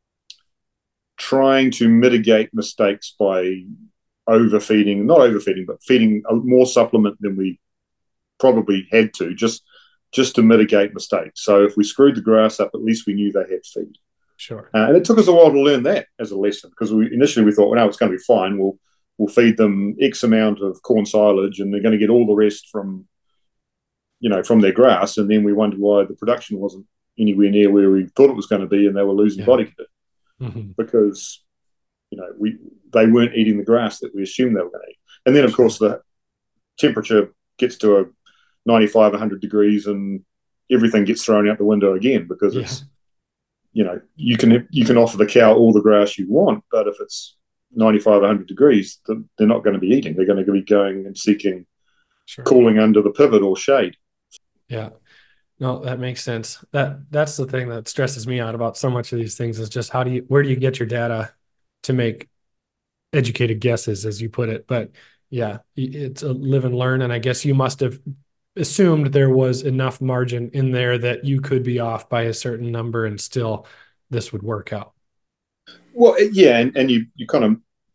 trying to mitigate mistakes by overfeeding, not overfeeding, but feeding more supplement than we probably had to, just just to mitigate mistakes. So if we screwed the grass up, at least we knew they had feed. Sure. Uh, and it took us a while to learn that as a lesson, because we initially we thought, well, no, it's going to be fine. We'll we'll feed them X amount of corn silage, and they're going to get all the rest from, you know, from their grass. And then we wondered why the production wasn't anywhere near where we thought it was going to be, and they were losing yeah. body condition mm-hmm. because, you know, we they weren't eating the grass that we assumed they were going to eat. And then, of sure. course, the temperature gets to a ninety-five, one hundred degrees, and everything gets thrown out the window again, because yeah. it's, you know, you can you can offer the cow all the grass you want, but if it's ninety-five, one hundred degrees, they're not going to be eating. They're going to be going and seeking sure. cooling under the pivot or shade. Yeah. No, that makes sense. That that's the thing that stresses me out about so much of these things, is just how do you, where do you get your data to make educated guesses, as you put it? But yeah, it's a live and learn. And I guess you must have assumed there was enough margin in there that you could be off by a certain number and still this would work out. Well, yeah. And, and you, you kind of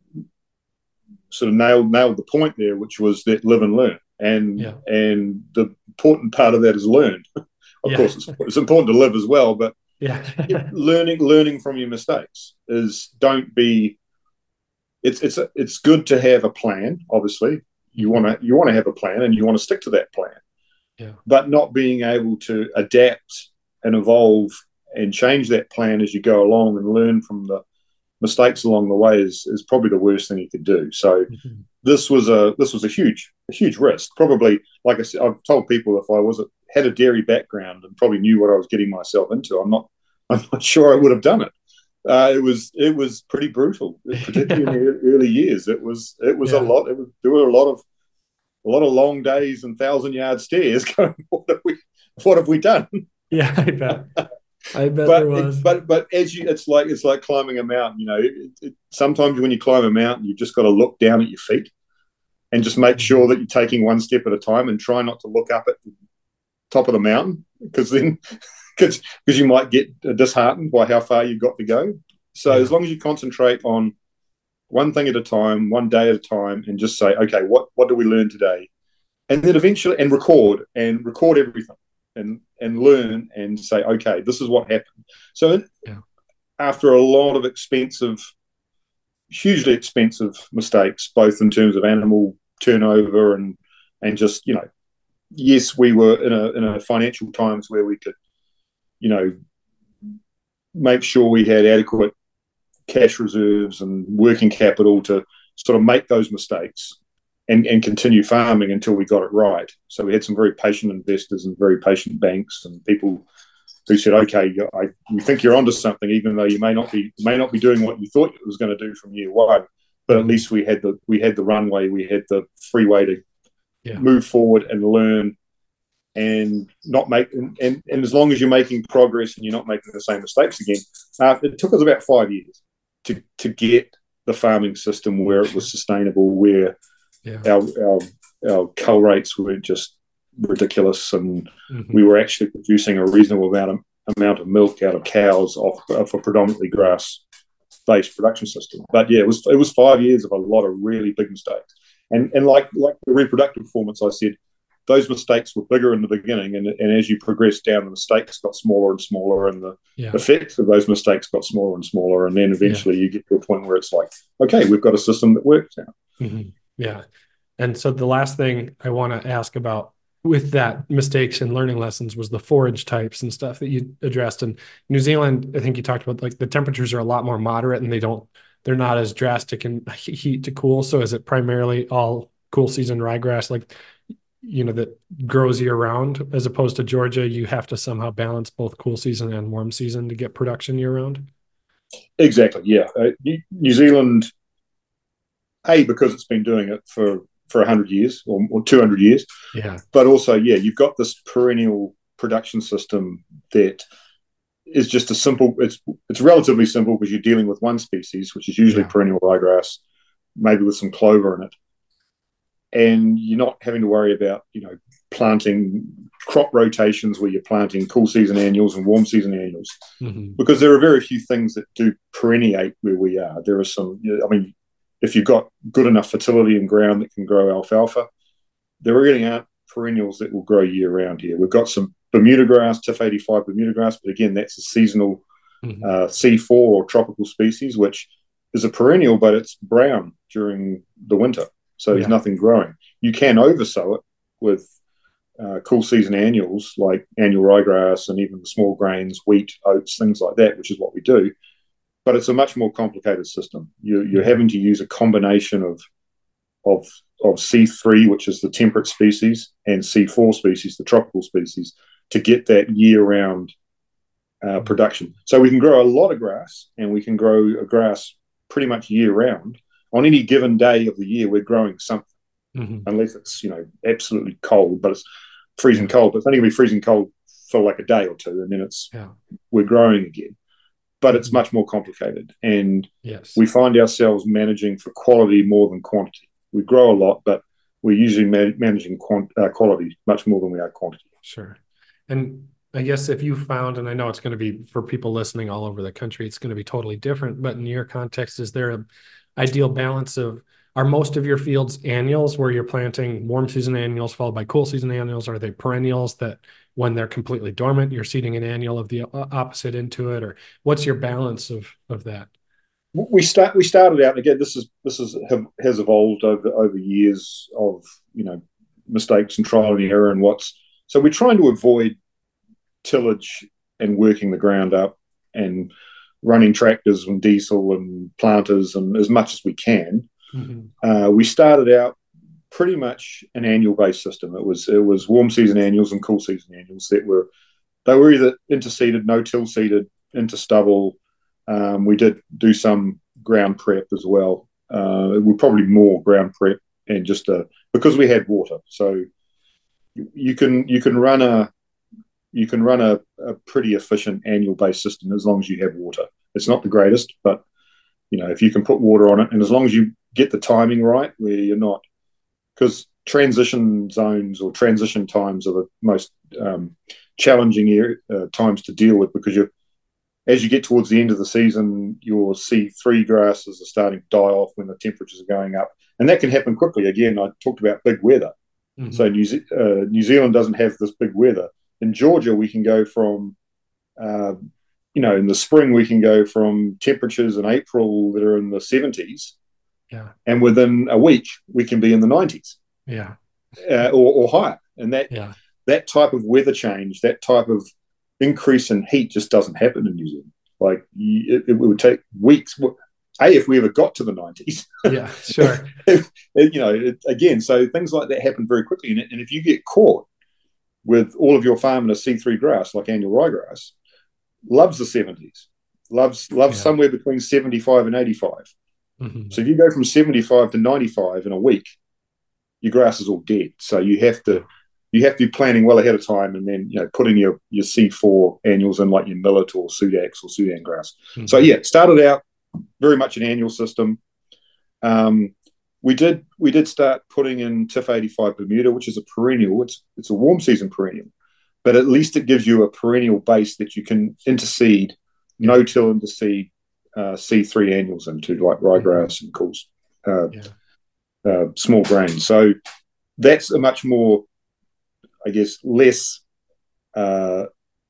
sort of nailed, nailed the point there, which was that live and learn. And, yeah. and the important part of that is learned. Of yeah. course, it's, it's important to live as well, but yeah. learning, learning from your mistakes is don't be, it's, it's, a, it's good to have a plan. Obviously you want to, you want to have a plan and you want to stick to that plan. Yeah. But not being able to adapt and evolve and change that plan as you go along and learn from the mistakes along the way is, is probably the worst thing you could do. So mm-hmm. this was a this was a huge a huge risk. Probably, like I said, I've told people if I was a, had a dairy background and probably knew what I was getting myself into, I'm not I'm not sure I would have done it. Uh, it was it was pretty brutal, particularly in the early years. It was it was yeah. a lot. It was, there were a lot of a lot of long days and thousand yard stairs going, what have we, what have we done? Yeah, I bet. I bet but there was. It, but but as you, it's like it's like climbing a mountain. You know, it, it, sometimes when you climb a mountain, you've just got to look down at your feet and just make sure that you're taking one step at a time, and try not to look up at the top of the mountain, because then because you might get disheartened by how far you've got to go. So yeah. as long as you concentrate on one thing at a time, one day at a time, and just say, okay, what, what do we learn today? And then eventually, and record, and record everything, and, and learn and say, okay, this is what happened. So yeah. after a lot of expensive, hugely expensive mistakes, both in terms of animal turnover and, and just, you know, yes, we were in a, in a financial times where we could, you know, make sure we had adequate cash reserves and working capital to sort of make those mistakes and, and continue farming until we got it right. So we had some very patient investors and very patient banks and people who said, okay, I, we think you're onto something, even though you may not be may not be doing what you thought it was going to do from year one. But at least we had the we had the runway, we had the freeway to yeah. move forward and learn and not make and, and, and as long as you're making progress and you're not making the same mistakes again. Uh, it took us about five years to to get the farming system where it was sustainable, where yeah. our, our our cull rates were just ridiculous, and mm-hmm. we were actually producing a reasonable amount of amount of milk out of cows off of a predominantly grass-based production system. But yeah, it was it was five years of a lot of really big mistakes, and and like like the reproductive performance, I said, those mistakes were bigger in the beginning, and, and as you progressed down, the mistakes got smaller and smaller, and the yeah. effects of those mistakes got smaller and smaller, and then eventually yeah. you get to a point where it's like, okay, we've got a system that works now. Mm-hmm. Yeah. And so the last thing I want to ask about with that mistakes and learning lessons was the forage types and stuff that you addressed. In New Zealand, I think you talked about, like, the temperatures are a lot more moderate, and they don't, they're not as drastic in heat to cool. So is it primarily all cool season ryegrass, like, you know, that grows year round, as opposed to Georgia? You have to somehow balance both cool season and warm season to get production year round. Exactly. Yeah. Uh, New Zealand, A, because it's been doing it for for one hundred years or, or two hundred years. Yeah. But also, yeah, you've got this perennial production system that is just a simple, it's it's relatively simple because you're dealing with one species, which is usually yeah. perennial ryegrass, maybe with some clover in it. And you're not having to worry about, you know, planting crop rotations where you're planting cool season annuals and warm season annuals, mm-hmm. because there are very few things that do perenniate where we are. There are some, you know, I mean, if you've got good enough fertility in ground that can grow alfalfa, there really aren't perennials that will grow year round here. We've got some Bermuda grass, T I F eighty-five Bermuda grass, but again, that's a seasonal mm-hmm. uh, C four or tropical species, which is a perennial, but it's brown during the winter. So there's yeah. nothing growing. You can oversow it with uh, cool season annuals like annual ryegrass and even the small grains, wheat, oats, things like that, which is what we do. But it's a much more complicated system. You're, you're yeah. having to use a combination of of of C three, which is the temperate species, and C four species, the tropical species, to get that year-round uh, production. So we can grow a lot of grass, and we can grow a grass pretty much year-round. On any given day of the year, we're growing something, mm-hmm. unless it's, you know, absolutely cold, but it's freezing cold. But it's only going to be freezing cold for like a day or two, and then it's yeah. we're growing again. But mm-hmm. it's much more complicated, and yes. we find ourselves managing for quality more than quantity. We grow a lot, but we're usually man- managing quant- uh, quality much more than we are quantity. Sure. And I guess if you found, and I know it's going to be for people listening all over the country, it's going to be totally different, but in your context, is there a ideal balance of, are most of your fields annuals where you're planting warm season annuals followed by cool season annuals? Are they perennials that when they're completely dormant, you're seeding an annual of the opposite into it? Or what's your balance of, of that? We start. We started out, again, this is this is have, has evolved over over years of, you know, mistakes and trial and error and what's. So we're trying to avoid tillage and working the ground up and running tractors and diesel and planters and as much as we can. Mm-hmm. Uh, we started out pretty much an annual based system. It was it was warm season annuals and cool season annuals that were they were either interseeded, no till seeded, into stubble. Um, we did do some ground prep as well. Uh, we probably more ground prep and just a, because we had water. So you, you can you can run a you can run a, a pretty efficient annual based system as long as you have water. It's not the greatest, but you know, if you can put water on it, and as long as you get the timing right, where you're not, because transition zones or transition times are the most um, challenging area, uh, times to deal with, because you're as you get towards the end of the season, your C three grasses are starting to die off when the temperatures are going up. And that can happen quickly. Again, I talked about big weather. Mm-hmm. So New, Ze- uh, New Zealand doesn't have this big weather. In Georgia, we can go from, uh, you know, in the spring, we can go from temperatures in April that are in the seventies. Yeah. And within a week, we can be in the nineties. Yeah. Uh, or, or higher. And that yeah. that type of weather change, that type of increase in heat just doesn't happen in New Zealand. Like it, it would take weeks. A, if we ever got to the nineties. Yeah, sure. if, you know, it, again, so things like that happen very quickly. And, and if you get caught with all of your farm in a C three grass, like annual ryegrass, loves the seventies, loves loves yeah. somewhere between seventy-five and eighty-five. Mm-hmm. So if you go from seventy-five to ninety-five in a week, your grass is all dead. So you have to you have to be planning well ahead of time, and then, you know, putting your your C four annuals in, like your millet or Sudax or Sudan grass. Mm-hmm. So yeah, started out very much an annual system. Um, we did we did start putting in T I F eighty-five Bermuda, which is a perennial. It's it's a warm season perennial, but at least it gives you a perennial base that you can interseed, yeah. no till interseed uh, C three annuals into, like ryegrass mm-hmm. and cool uh, yeah. uh, small grains. So that's a much more, I guess, less uh,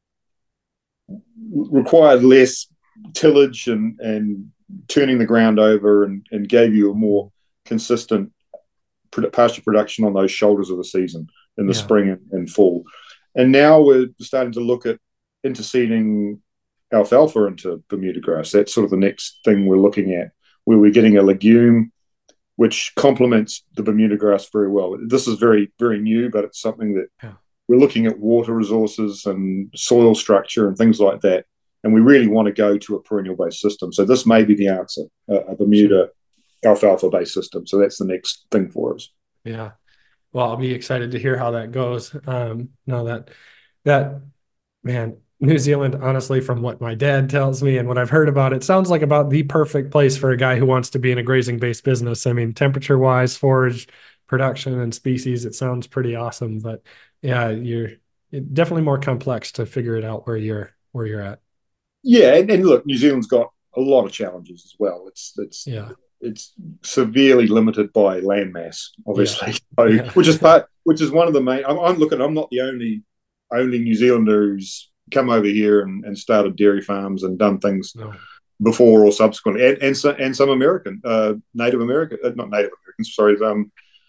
required less tillage and, and turning the ground over, and, and gave you a more consistent pasture production on those shoulders of the season in the yeah. spring and, and fall. And now we're starting to look at interseeding alfalfa into Bermuda grass. That's sort of the next thing we're looking at, where we're getting a legume which complements the Bermuda grass very well. This is very, very new, but it's something that yeah. we're looking at water resources and soil structure and things like that. And we really want to go to a perennial-based system. So this may be the answer, a, a Bermuda alfalfa-based system. So that's the next thing for us. Yeah. Well, I'll be excited to hear how that goes. Um, no, that that man, New Zealand, honestly, from what my dad tells me and what I've heard about it, sounds like about the perfect place for a guy who wants to be in a grazing-based business. I mean, temperature-wise, forage, production, and species, it sounds pretty awesome. But yeah, you're definitely more complex to figure it out where you're where you're at. Yeah, and, and look, New Zealand's got a lot of challenges as well. It's it's Yeah. it's severely limited by landmass, obviously. Yeah. So, Yeah. which is part, which is one of the main. I'm, I'm looking. I'm not the only only New Zealander who's come over here and, and started dairy farms and done things No. before or subsequently, and and, so, and some American, uh, Native American, uh, not Native Americans. Sorry, um,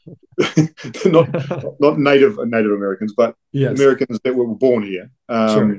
not not Native Native Americans, but Yes. Americans that were born here. Um, Sure.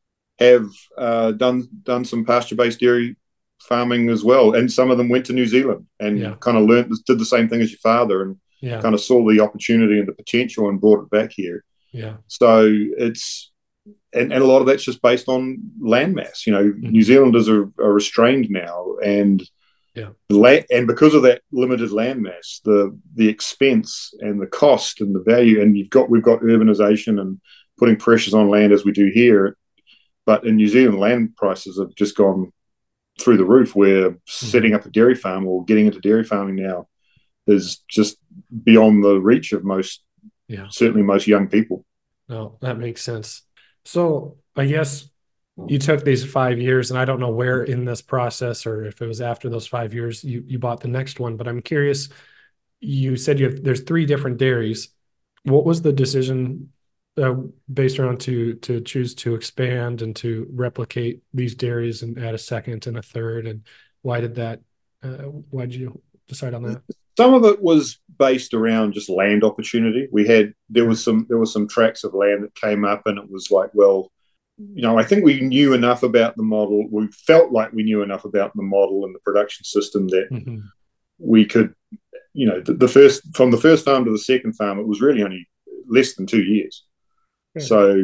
have uh, done done some pasture-based dairy farming as well, and some of them went to New Zealand and Yeah. kind of learned, did the same thing as your father, and Yeah. kind of saw the opportunity and the potential and brought it back here. Yeah. So it's and, and a lot of that's just based on landmass. You know, Mhm. New Zealanders are, are restrained now, and Yeah. la- and because of that limited landmass, the the expense and the cost and the value, and you've got we've got urbanization and putting pressures on land as we do here. But in New Zealand, land prices have just gone through the roof, where Mhm. setting up a dairy farm or getting into dairy farming now is just beyond the reach of most, Yeah. certainly most young people. No, that makes sense. So I guess you took these five years, and I don't know where in this process, or if it was after those five years, you you bought the next one. But I'm curious. You said you have there's three different dairies. What was the decision uh, based around to to choose to expand and to replicate these dairies and add a second and a third? And why did that? Uh, why did you decide on that? Some of it was based around just land opportunity. We had there was some there was some tracts of land that came up, and it was like, well, you know, I think we knew enough about the model. We felt like we knew enough about the model and the production system that Mm-hmm. we could, you know, the, the first from the first farm to the second farm, it was really only less than two years. Okay. So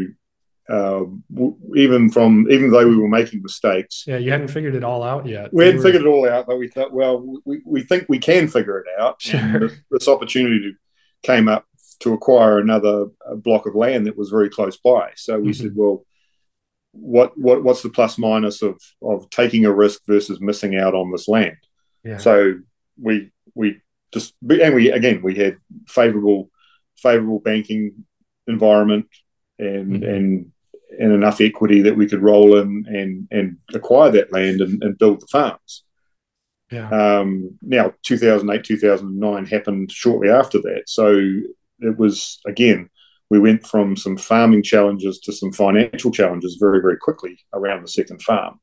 uh, w- even from even though we were making mistakes, Yeah, you hadn't figured it all out yet. we You hadn't were- figured it all out, but we thought, well, we, we think we can figure it out. Sure. And this, this opportunity came up to acquire another uh, block of land that was very close by. So we Mhm. said, well, what what what's the plus minus of of taking a risk versus missing out on this land? Yeah. So we we just and we again we had favorable favorable banking environment and Mhm. and and enough equity that we could roll in and and acquire that land and, and build the farms. Yeah. Um, now, two thousand eight, two thousand nine happened shortly after that. So it was, again, we went from some farming challenges to some financial challenges very, very quickly around the second farm.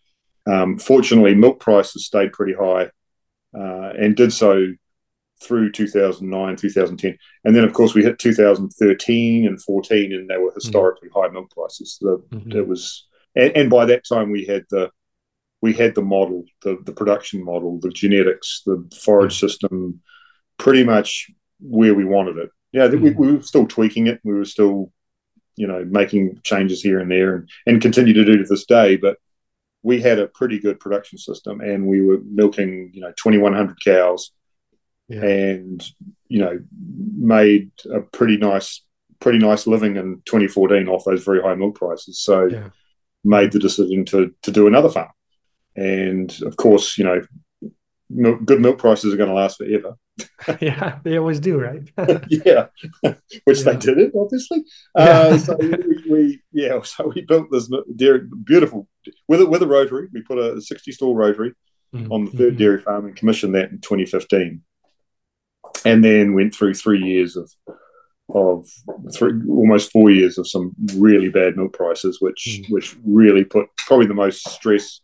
Um, fortunately, milk prices stayed pretty high uh, and did so through two thousand nine, two thousand ten. And then, of course, we hit two thousand thirteen and fourteen, and they were historically mm-hmm. high milk prices. The, mm-hmm. It was, and, and by that time, we had the we had the model, the, the production model, the genetics, the forage mm-hmm. system, pretty much where we wanted it. Yeah, mm-hmm. we, we were still tweaking it. We were still, you know, making changes here and there, and, and continue to do to this day. But we had a pretty good production system, and we were milking, you know, twenty-one hundred cows. Yeah. And, you know, made a pretty nice, pretty nice living in twenty fourteen off those very high milk prices. So yeah. made the decision to to do another farm. And of course, you know, milk, good milk prices are going to last forever. Yeah, they always do, right? Yeah, which yeah. they didn't, obviously. Yeah. Uh, so we, we, yeah, so we built this dairy, beautiful with a, with a rotary. We put a sixty stall rotary mm-hmm. on the third mm-hmm. dairy farm and commissioned that in twenty fifteen. And then went through three years of of three, almost four years of some really bad milk prices, which mm. which really put probably the most stress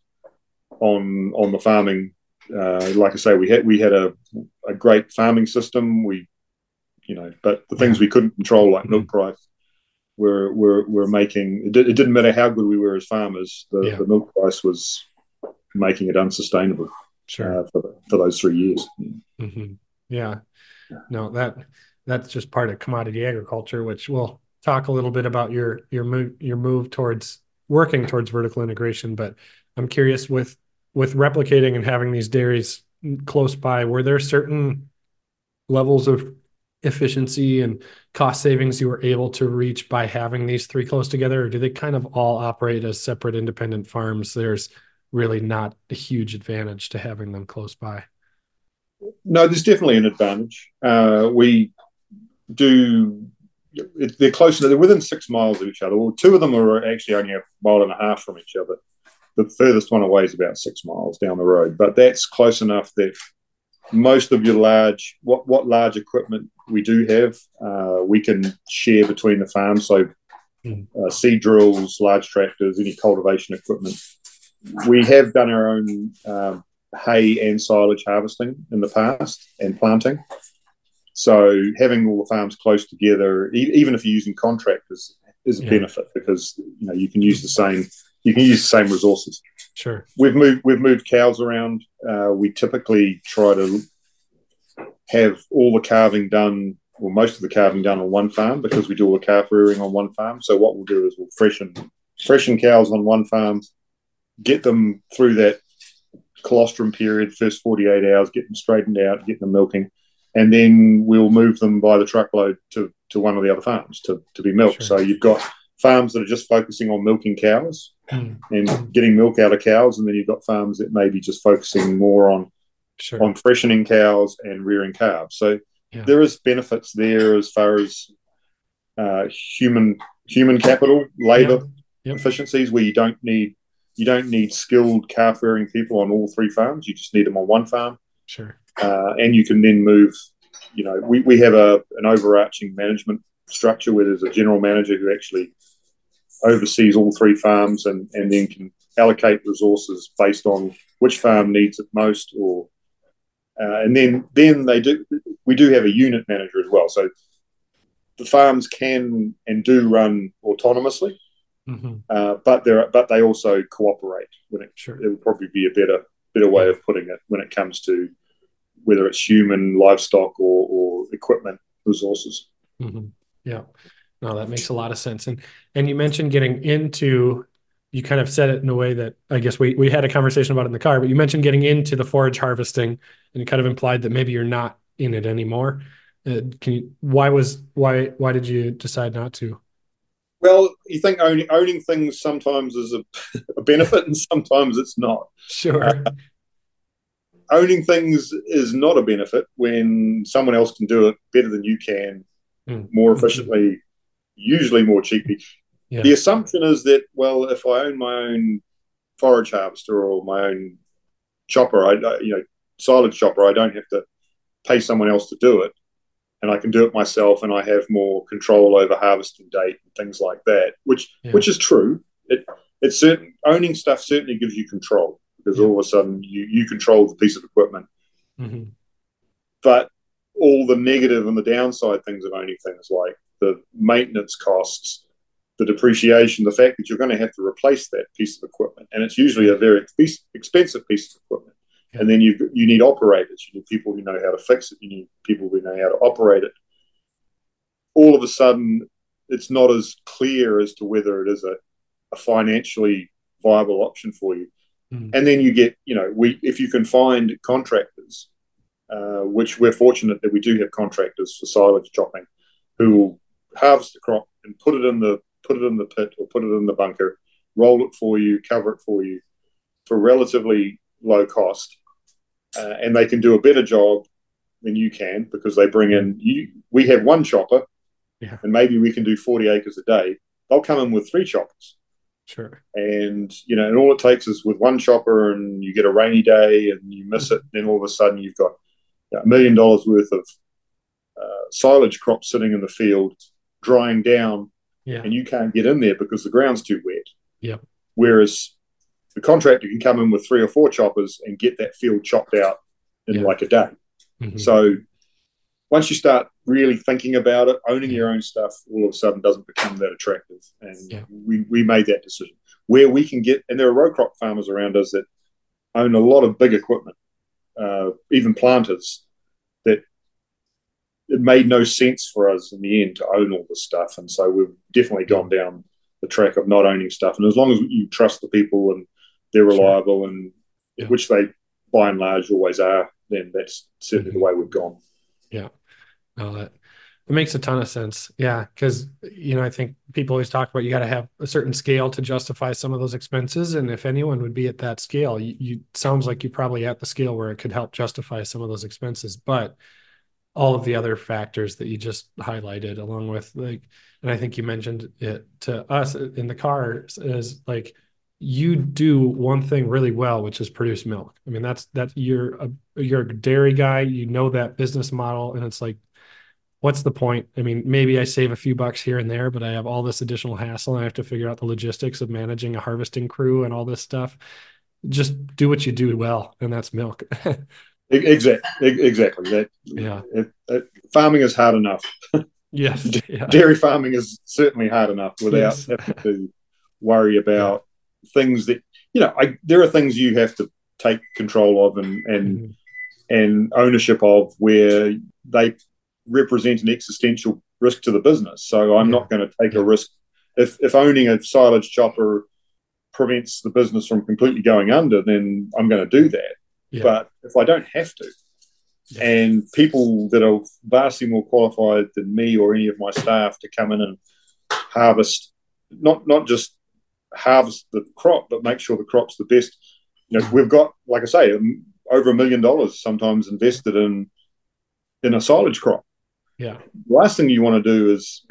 on on the farming. Uh, like I say, we had we had a, a great farming system. We, you know, but the things yeah. we couldn't control, like mm. milk price, were were were making. It, did, it didn't matter how good we were as farmers. The, yeah. the milk price was making it unsustainable. Sure. Uh, for for those three years. Mm-hmm. Yeah. No, that that's just part of commodity agriculture, which we'll talk a little bit about your your move your move towards working towards vertical integration. But I'm curious with with replicating and having these dairies close by, were there certain levels of efficiency and cost savings you were able to reach by having these three close together, or do they kind of all operate as separate independent farms? There's really not a huge advantage to having them close by. No, there's definitely an advantage. Uh, we do, they're close, they're within six miles of each other. Well, two of them are actually only a mile and a half from each other. The furthest one away is about six miles down the road, but that's close enough that most of your large, what, what large equipment we do have, uh, we can share between the farms. So uh, seed drills, large tractors, any cultivation equipment. We have done our own um, hay and silage harvesting in the past and planting. So having all the farms close together, e- even if you're using contractors, is a yeah. benefit, because you know you can use the same you can use the same resources. Sure. We've moved we've moved cows around. Uh, we typically try to have all the calving done, or most of the calving done on one farm, because we do all the calf rearing on one farm. So what we'll do is we'll freshen freshen cows on one farm, get them through that colostrum period, first forty-eight hours, get them straightened out, get them milking, and then we'll move them by the truckload to, to one of the other farms to, to be milked. Sure. So you've got farms that are just focusing on milking cows mm. and getting milk out of cows, and then you've got farms that may be just focusing more on sure. on freshening cows and rearing calves. So yeah. there is benefits there as far as uh, human human capital, labour yep. Yep. efficiencies, where you don't need you don't need skilled calf rearing people on all three farms. You just need them on one farm. Sure. Uh, and you can then move, you know, we, we have a an overarching management structure where there's a general manager who actually oversees all three farms and, and then can allocate resources based on which farm needs it most. Or uh, and then then they do we do have a unit manager as well. So the farms can and do run autonomously, mm-hmm. uh, but they but they also cooperate. When it sure. it would probably be a better better way yeah. of putting it when it comes to whether it's human, livestock, or, or equipment resources. Mm-hmm. Yeah, no, that makes a lot of sense. And and you mentioned getting into, you kind of said it in a way that I guess we we had a conversation about it in the car, but you mentioned getting into the forage harvesting, and you kind of implied that maybe you're not in it anymore. Uh, can you? Why was why why did you decide not to? Well, you think owning, owning things sometimes is a, a benefit, and sometimes it's not. Sure. Uh, owning things is not a benefit when someone else can do it better than you can, mm. more efficiently, mm-hmm. usually more cheaply. Yeah. The assumption is that, well, if I own my own forage harvester or my own chopper, I, you know, silage chopper, I don't have to pay someone else to do it, and I can do it myself, and I have more control over harvesting date and things like that, which yeah. which is true. It it's certain owning stuff certainly gives you control, because yeah. all of a sudden you, you control the piece of equipment. Mm-hmm. But all the negative and the downside things of owning things, like the maintenance costs, the depreciation, the fact that you're going to have to replace that piece of equipment, and it's usually a very expensive piece of equipment. Yeah. And then you you need operators, you need people who know how to fix it, you need people who know how to operate it. All of a sudden, it's not as clear as to whether it is a, a financially viable option for you. And then you get, you know, we if you can find contractors, uh, which we're fortunate that we do have contractors for silage chopping, who will harvest the crop and put it in the put it in the pit or put it in the bunker, roll it for you, cover it for you, for relatively low cost, uh, and they can do a better job than you can, because they bring in you. We have one chopper, yeah. and maybe we can do forty acres a day. They'll come in with three choppers. Sure. And, you know, and all it takes is with one chopper, and you get a rainy day and you miss it, and then all of a sudden you've got a million dollars worth of uh, silage crops sitting in the field, drying down, yeah. and you can't get in there because the ground's too wet. Yeah. Whereas the contractor can come in with three or four choppers and get that field chopped out in yeah. like a day. Mm-hmm. So once you start really thinking about it, owning yeah. your own stuff all of a sudden doesn't become that attractive. And yeah. we, we made that decision. Where we can get, and there are row crop farmers around us that own a lot of big equipment, uh, even planters, that it made no sense for us in the end to own all this stuff. And so we've definitely gone down the track of not owning stuff. And as long as you trust the people and they're reliable, sure. and yeah. which they by and large always are, then that's certainly Mm-hmm. the way we've gone. Yeah. No, that it makes a ton of sense. Yeah, because you know I think people always talk about you got to have a certain scale to justify some of those expenses, and if anyone would be at that scale, you, you sounds like you're probably at the scale where it could help justify some of those expenses. But all of the other factors that you just highlighted, along with like, and I think you mentioned it to us in the car, is like you do one thing really well, which is produce milk. I mean, that's that you're a you're a dairy guy, you know that business model, and it's like what's the point? I mean, maybe I save a few bucks here and there, but I have all this additional hassle and I have to figure out the logistics of managing a harvesting crew and all this stuff. Just do what you do well, and that's milk. Exactly. Exactly. That. Yeah. It, it, farming is hard enough. Yes. Yeah. Dairy farming is certainly hard enough without Yes. having to worry about yeah. things that you know. I, there are things you have to take control of and and mm-hmm. and ownership of where they represent an existential risk to the business. So I'm yeah. not going to take yeah. a risk. If if owning a silage chopper prevents the business from completely going under, then I'm going to do that. Yeah. But if I don't have to, yeah. and people that are vastly more qualified than me or any of my staff to come in and harvest, not not just harvest the crop, but make sure the crop's the best. You know, we've got, like I say, over a million dollars sometimes invested in in a silage crop. Yeah. The last thing you want to do is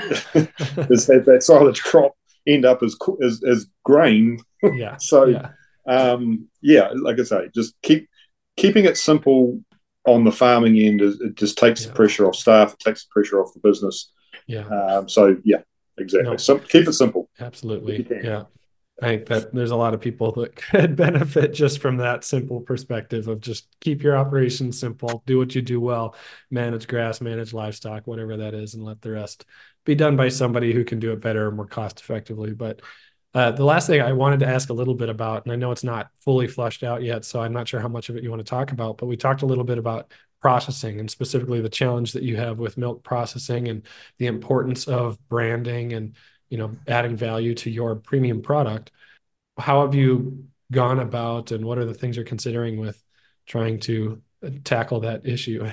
is have that silage crop end up as as, as grain. Yeah. so, yeah. Um, yeah, like I say, just keep keeping it simple on the farming end. Is, it just takes yeah. the pressure off staff. It takes the pressure off the business. Yeah. Um, so yeah, exactly. No. So keep it simple. Absolutely. Yeah. I think that there's a lot of people that could benefit just from that simple perspective of just keep your operations simple, do what you do well, manage grass, manage livestock, whatever that is, and let the rest be done by somebody who can do it better and more cost effectively. But uh, the last thing I wanted to ask a little bit about, and I know it's not fully flushed out yet, so I'm not sure how much of it you want to talk about, but we talked a little bit about processing and specifically the challenge that you have with milk processing and the importance of branding and you know, adding value to your premium product. How have you gone about, and what are the things you're considering with trying to tackle that issue?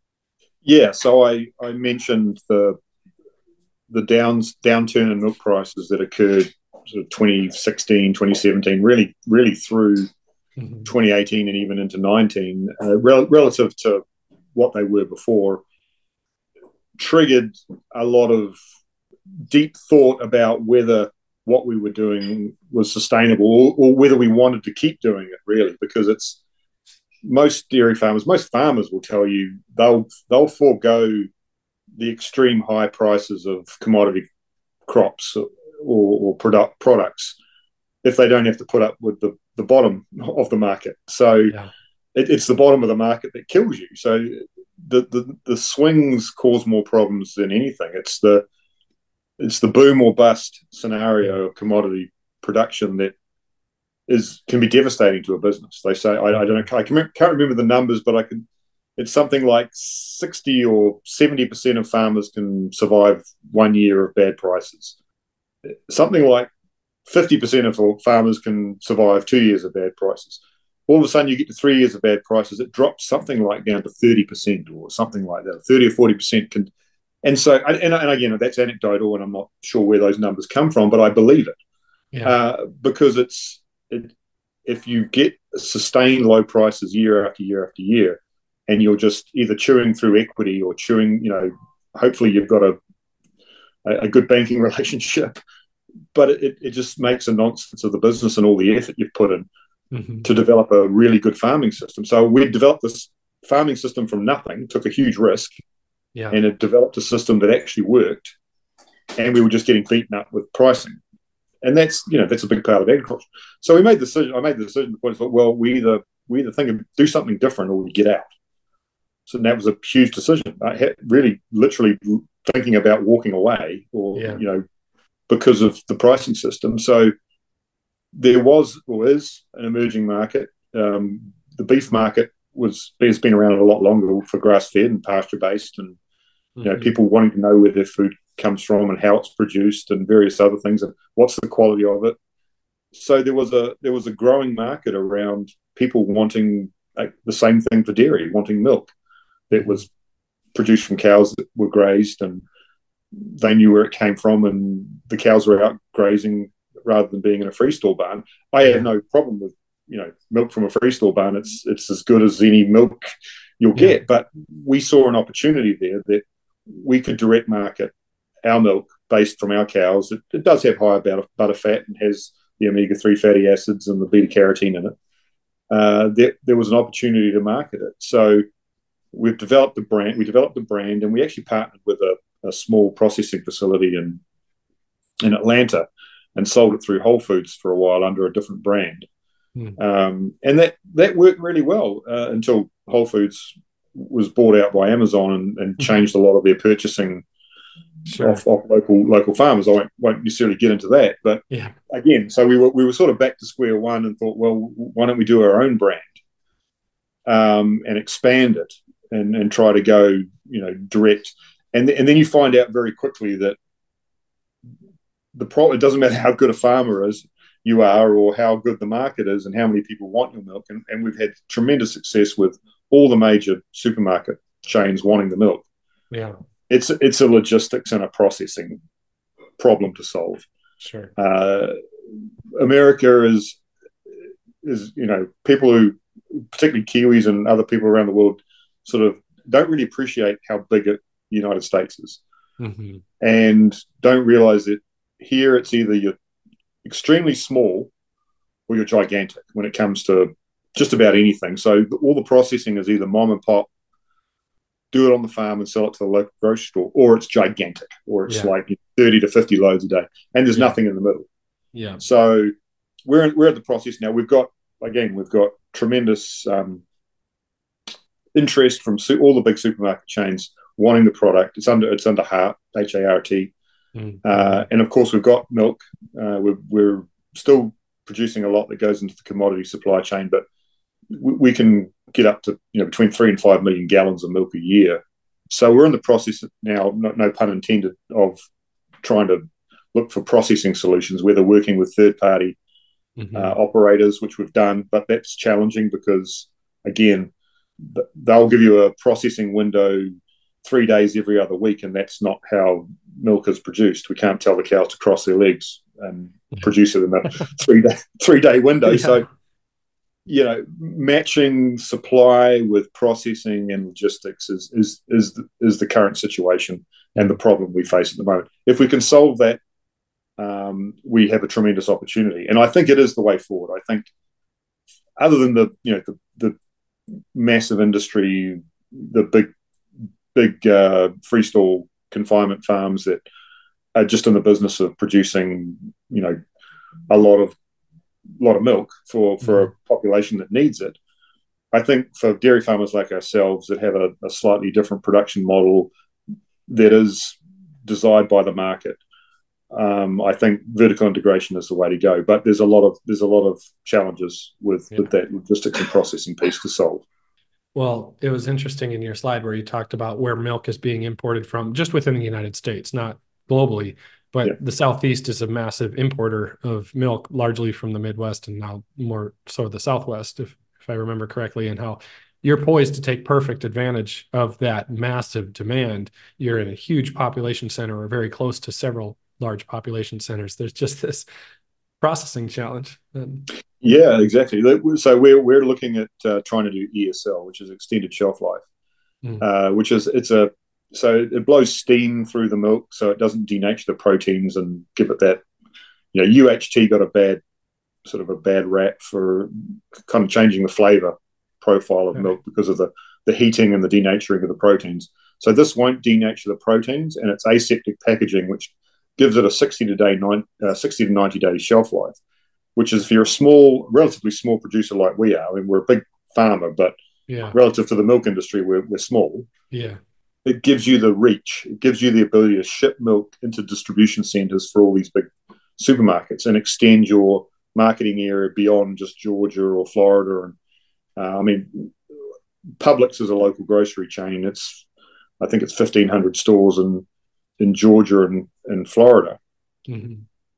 Yeah, so I, I mentioned the the downs downturn in milk prices that occurred sort of twenty sixteen, twenty seventeen, really, really through mm-hmm. twenty eighteen and even into nineteen, uh, rel- relative to what they were before, triggered a lot of deep thought about whether what we were doing was sustainable or, or whether we wanted to keep doing it, really, because it's most dairy farmers, most farmers will tell you they'll they'll forego the extreme high prices of commodity crops or, or product products if they don't have to put up with the, the bottom of the market. So yeah. it, it's the bottom of the market that kills you. So the, the the swings cause more problems than anything. It's the It's the boom or bust scenario of commodity production that is can be devastating to a business. They say I, I don't know. I can't remember the numbers, but I can. It's something like sixty or seventy percent of farmers can survive one year of bad prices. Something like fifty percent of farmers can survive two years of bad prices. All of a sudden, you get to three years of bad prices. It drops something like down to thirty percent or something like that. Thirty or forty percent can. And so, and, and again, that's anecdotal, and I'm not sure where those numbers come from, but I believe it yeah. uh, because it's it, if you get sustained low prices year after year after year, and you're just either chewing through equity or chewing, you know, hopefully you've got a a good banking relationship, but it, it just makes a nonsense of the business and all the effort you've put in mm-hmm. to develop a really good farming system. So we developed this farming system from nothing, took a huge risk. Yeah. And it developed a system that actually worked, and we were just getting beaten up with pricing, and that's you know that's a big part of agriculture. So we made the decision. I made the decision. The point is, well, we either we either think of do something different or we get out. So that was a huge decision. I had really, literally thinking about walking away, or yeah. you know, because of the pricing system. So there was or is an emerging market. Um, the beef market was has been around a lot longer for grass fed and pasture based, and you know, mm-hmm. people wanting to know where their food comes from and how it's produced and various other things and what's the quality of it. So there was a there was a growing market around people wanting like, the same thing for dairy, wanting milk that was produced from cows that were grazed, and they knew where it came from, and the cows were out grazing rather than being in a freestall barn. I have no problem with, you know, milk from a freestall barn. It's it's as good as any milk you'll Yeah. get. But we saw an opportunity there that we could direct market our milk based from our cows. It, it does have higher butter, butter fat and has the omega three fatty acids and the beta carotene in it. Uh, there, there was an opportunity to market it. So we've developed the brand. We developed the brand, and we actually partnered with a, a small processing facility in in Atlanta, and sold it through Whole Foods for a while under a different brand. Mm. Um, and that that worked really well uh, until Whole Foods was bought out by Amazon and, and changed a lot of their purchasing sure. off, off local local farmers. I won't, won't necessarily get into that, but yeah. again, so we were we were sort of back to square one and thought, well, why don't we do our own brand um, and expand it and, and try to go, you know, direct. And th- and then you find out very quickly that the pro- it doesn't matter how good a farmer is you are, or how good the market is, and how many people want your milk. And, and we've had tremendous success with all the major supermarket chains wanting the milk. Yeah, it's it's a logistics and a processing problem to solve. Sure. Uh, America is is you know, people who, particularly Kiwis and other people around the world, sort of don't really appreciate how big it, the United States is, mm-hmm. and don't realize that here it's either you're extremely small or you're gigantic when it comes to just about anything. So all the processing is either mom and pop, do it on the farm and sell it to the local grocery store, or it's gigantic, or it's yeah. like thirty to fifty loads a day, and there's yeah. nothing in the middle. Yeah. So we're we're at the process now. We've got again, we've got tremendous um, interest from su- all the big supermarket chains wanting the product. It's under it's under Hart, H A R T, mm-hmm. uh, and of course we've got milk. Uh, we're we're still producing a lot that goes into the commodity supply chain, but we, we can get up to, you know, between three and five million gallons of milk a year. So we're in the process now, no, no pun intended, of trying to look for processing solutions, whether working with third party mm-hmm. uh, operators, which we've done, but that's challenging because, again, they'll give you a processing window three days every other week, and that's not how milk is produced. We can't tell the cows to cross their legs and produce it in a three day three day window. Yeah. So, you know, matching supply with processing and logistics is is is the, is the current situation and the problem we face at the moment. If we can solve that, um, we have a tremendous opportunity, and I think it is the way forward. I think, other than the you know the the massive industry, the big big uh, freestall confinement farms that are just in the business of producing, you know, a lot of lot of milk for, for mm-hmm. a population that needs it. I think for dairy farmers like ourselves that have a, a slightly different production model that is desired by the market, um, I think vertical integration is the way to go. But there's a lot of there's a lot of challenges with, yeah. with that logistics and processing piece to solve. Well, it was interesting in your slide where you talked about where milk is being imported from, just within the United States, not globally. But yeah. the Southeast is a massive importer of milk, largely from the Midwest and now more so the Southwest, if, if I remember correctly, and how you're poised to take perfect advantage of that massive demand. You're in a huge population center or very close to several large population centers. There's just this processing challenge. Yeah, exactly. So we're we're looking at uh, trying to do E S L, which is extended shelf life, mm. uh, which is it's a so it blows steam through the milk, so it doesn't denature the proteins and give it that. You know, U H T got a bad sort of a bad rap for kind of changing the flavor profile of okay. milk because of the the heating and the denaturing of the proteins. So this won't denature the proteins, and it's aseptic packaging, which gives it a sixty to day nine, uh, sixty to ninety day shelf life. Which is, if you're a small, relatively small producer like we are, I mean, we're a big farmer, but yeah. relative to the milk industry, we're, we're small. Yeah, it gives you the reach. It gives you the ability to ship milk into distribution centers for all these big supermarkets and extend your marketing area beyond just Georgia or Florida. And uh, I mean, Publix is a local grocery chain. It's, I think it's fifteen hundred stores in in Georgia and in Florida. Mm-hmm.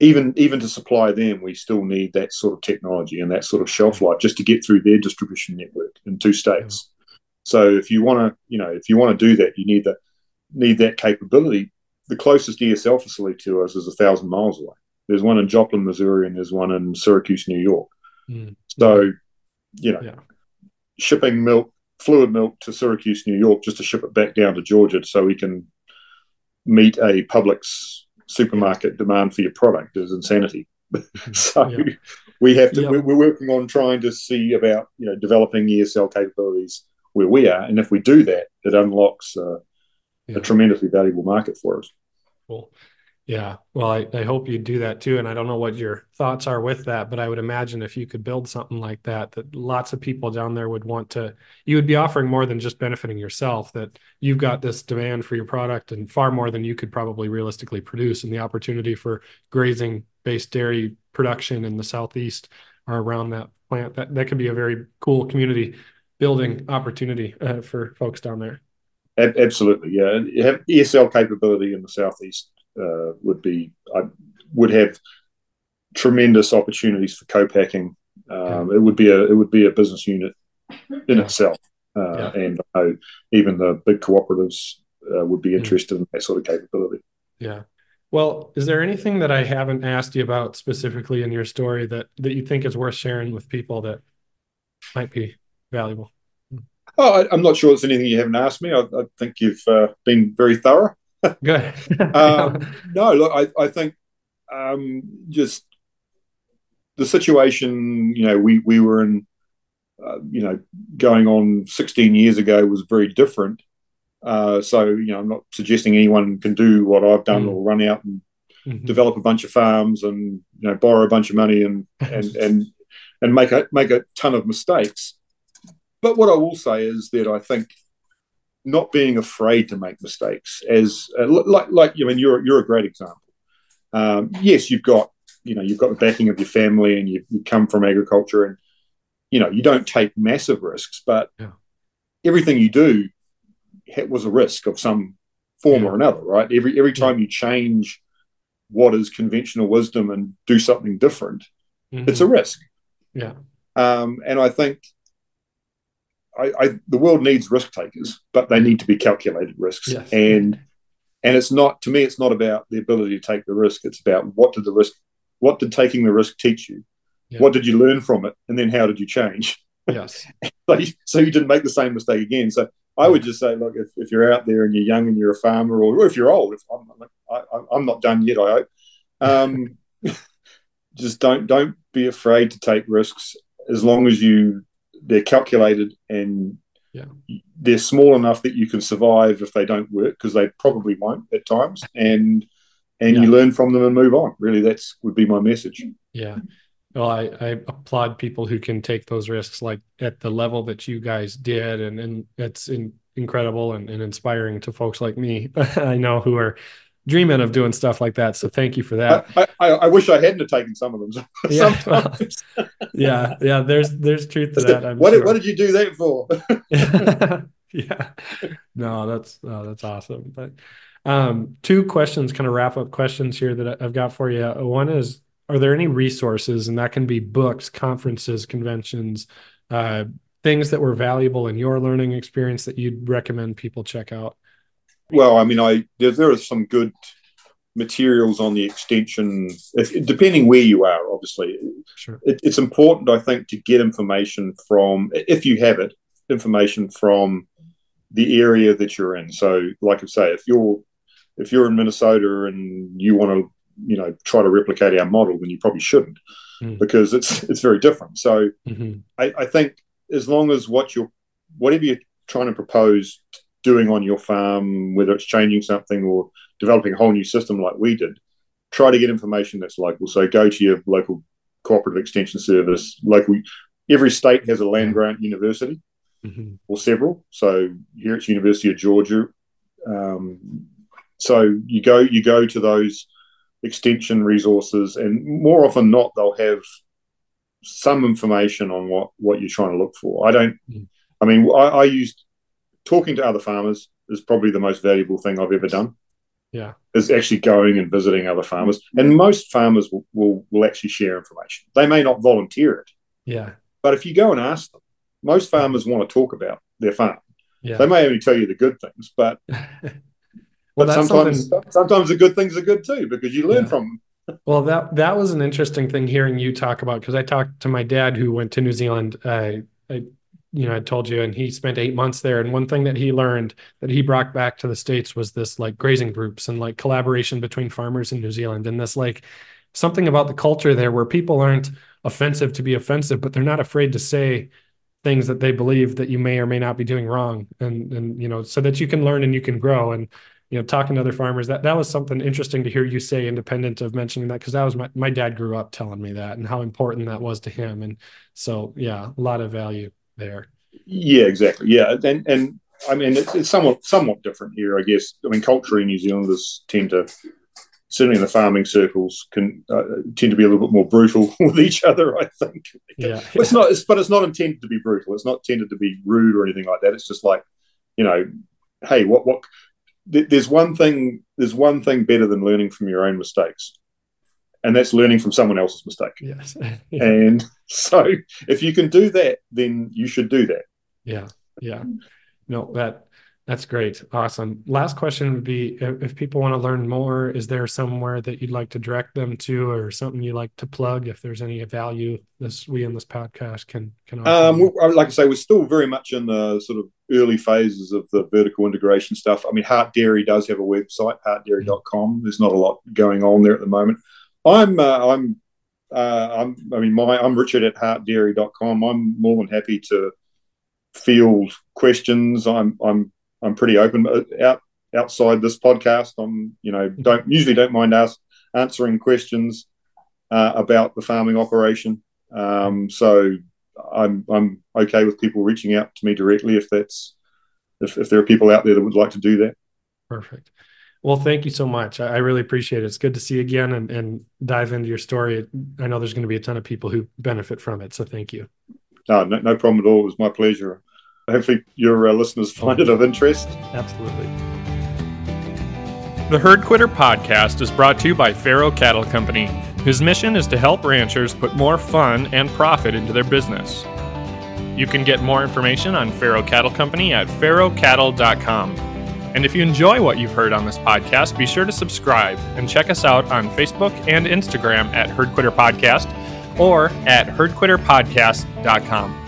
even even to supply them, we still need that sort of technology and that sort of shelf life just to get through their distribution network in two states. Yeah. So if you want to, you know, if you want to do that, you need that need that capability. The closest E S L facility to us is a thousand miles away. There's one in Joplin, Missouri, and there's one in Syracuse, New York. Mm. So, you know, yeah. shipping milk, fluid milk to Syracuse, New York, just to ship it back down to Georgia so we can meet a Publix supermarket yeah. demand for your product is insanity. so yeah. we have to. Yeah. We're working on trying to see about you know developing E S L capabilities where we are, and if we do that, it unlocks uh, yeah. a tremendously valuable market for us. Cool. Yeah. Well, I, I hope you do that too. And I don't know what your thoughts are with that, but I would imagine if you could build something like that, that lots of people down there would want to, you would be offering more than just benefiting yourself, that you've got this demand for your product and far more than you could probably realistically produce. And the opportunity for grazing based dairy production in the Southeast or around that plant, that, that could be a very cool community building opportunity uh, for folks down there. Absolutely. Yeah. You have E S L capability in the Southeast. Uh, would be I would have tremendous opportunities for co-packing. Um, yeah. It would be a it would be a business unit in yeah. itself, uh, yeah. and I know even the big cooperatives uh, would be interested mm. in that sort of capability. Yeah. Well, is there anything that I haven't asked you about specifically in your story that that you think is worth sharing with people that might be valuable? Oh, I, I'm not sure it's anything you haven't asked me. I, I think you've uh, been very thorough. Good. um, no, look, I, I think um, just the situation, you know, we, we were in, uh, you know, going on sixteen years ago was very different. Uh, so, you know, I'm not suggesting anyone can do what I've done mm. or run out and mm-hmm. develop a bunch of farms and, you know, borrow a bunch of money and and and, and make a, make a ton of mistakes. But what I will say is that I think not being afraid to make mistakes, as uh, like like I mean, you're you're a great example. Um, yes, you've got you know you've got the backing of your family, and you, you come from agriculture, and you know you don't take massive risks, but yeah. everything you do was a risk of some form yeah. or another, right? Every every time yeah. you change what is conventional wisdom and do something different, mm-hmm. it's a risk. Yeah, um, and I think. I, I, the world needs risk takers, but they need to be calculated risks. Yes. And and it's not, to me, it's not about the ability to take the risk. It's about what did the risk, what did taking the risk teach you? Yeah. What did you learn from it? And then how did you change? Yes. so, you, so you didn't make the same mistake again. So I would just say, look, if, if you're out there and you're young and you're a farmer, or, or if you're old, if I'm, I, I'm not done yet, I hope. Um, just don't don't be afraid to take risks as long as you. They're calculated and yeah. they're small enough that you can survive if they don't work, because they probably won't at times, and and yeah. you learn from them and move on. Really, that's would be my message. Yeah. Well, I, I applaud people who can take those risks like at the level that you guys did, and, and it's in, incredible and, and inspiring to folks like me, I know, who are dreaming of doing stuff like that. So thank you for that. I, I, I wish I hadn't have taken some of them. yeah, well, yeah, yeah. There's there's truth to that. I'm what sure. did what did you do that for? yeah, no, that's uh, that's awesome. But um, two questions, kind of wrap up questions here that I've got for you. One is, are there any resources, and that can be books, conferences, conventions, uh, things that were valuable in your learning experience that you'd recommend people check out? Well, I mean, I there, there are some good materials on the extension, if, depending where you are, obviously. Sure. It, it's important, I think, to get information from, if you have it, information from the area that you're in. So, like I say, if you're if you're in Minnesota and you want to, you know, try to replicate our model, then you probably shouldn't, mm. because it's it's very different. So, mm-hmm. I, I think as long as what you're, whatever you're trying to propose doing on your farm, whether it's changing something or developing a whole new system like we did, try to get information that's local. So go to your local cooperative extension service. Local, every state has a land grant university, mm-hmm. or several. So here it's University of Georgia. Um, so you go you go to those extension resources, and more often than not, they'll have some information on what, what you're trying to look for. I don't. Mm. I mean, I, I used talking to other farmers is probably the most valuable thing I've ever done. Yeah. Is actually going and visiting other farmers. And most farmers will, will, will actually share information. They may not volunteer it. Yeah. But if you go and ask them, most farmers want to talk about their farm. Yeah. They may only tell you the good things, but, well, but that's sometimes something... sometimes the good things are good too, because you learn yeah. from them. Well, that that was an interesting thing hearing you talk about, because I talked to my dad who went to New Zealand. Uh, I, you know, I told you, and he spent eight months there. And one thing that he learned that he brought back to the States was this like grazing groups and like collaboration between farmers in New Zealand, and this like something about the culture there where people aren't offensive to be offensive, but they're not afraid to say things that they believe that you may or may not be doing wrong, and and you know, so that you can learn and you can grow. And you know, talking to other farmers, that that was something interesting to hear you say, independent of mentioning that, because that was my, my dad grew up telling me that and how important that was to him. And so, yeah, a lot of value there. Yeah, exactly. Yeah. And, and I mean, it's, it's somewhat, somewhat different here, I guess. I mean, culturally, New Zealanders tend to, certainly in the farming circles, can uh, tend to be a little bit more brutal with each other, I think. Yeah. It's not, it's, but it's not intended to be brutal. It's not intended to be rude or anything like that. It's just like, you know, hey, what, what, there's one thing there's one thing better than learning from your own mistakes, and that's learning from someone else's mistake. Yes. Yeah. And so if you can do that, then you should do that. Yeah. Yeah. No, that that's great. Awesome. Last question would be, if, if people want to learn more, is there somewhere that you'd like to direct them to, or something you'd like to plug, if there's any value this we in this podcast can can offer? Um, like I say, we're still very much in the sort of early phases of the vertical integration stuff. I mean, Hart Dairy does have a website, hart dairy dot com. There's not a lot going on there at the moment. I'm uh, I'm uh, I'm I mean, my I'm Richard at hart dairy dot com. I'm more than happy to field questions. I'm I'm I'm pretty open out outside this podcast. I'm you know don't usually don't mind ask, answering questions uh, about the farming operation. Um, so I'm I'm okay with people reaching out to me directly if that's if, if there are people out there that would like to do that. Perfect. Well, thank you so much. I, I really appreciate it. It's good to see you again and, and dive into your story. I know there's going to be a ton of people who benefit from it. So thank you. No, no, no problem at all. It was my pleasure. Hopefully your uh, listeners find it of interest. Absolutely. The Herd Quitter podcast is brought to you by Faro Cattle Company, whose mission is to help ranchers put more fun and profit into their business. You can get more information on Faro Cattle Company at faro cattle dot com. And if you enjoy what you've heard on this podcast, be sure to subscribe and check us out on Facebook and Instagram at Herd Quitter Podcast or at herd quitter podcast dot com.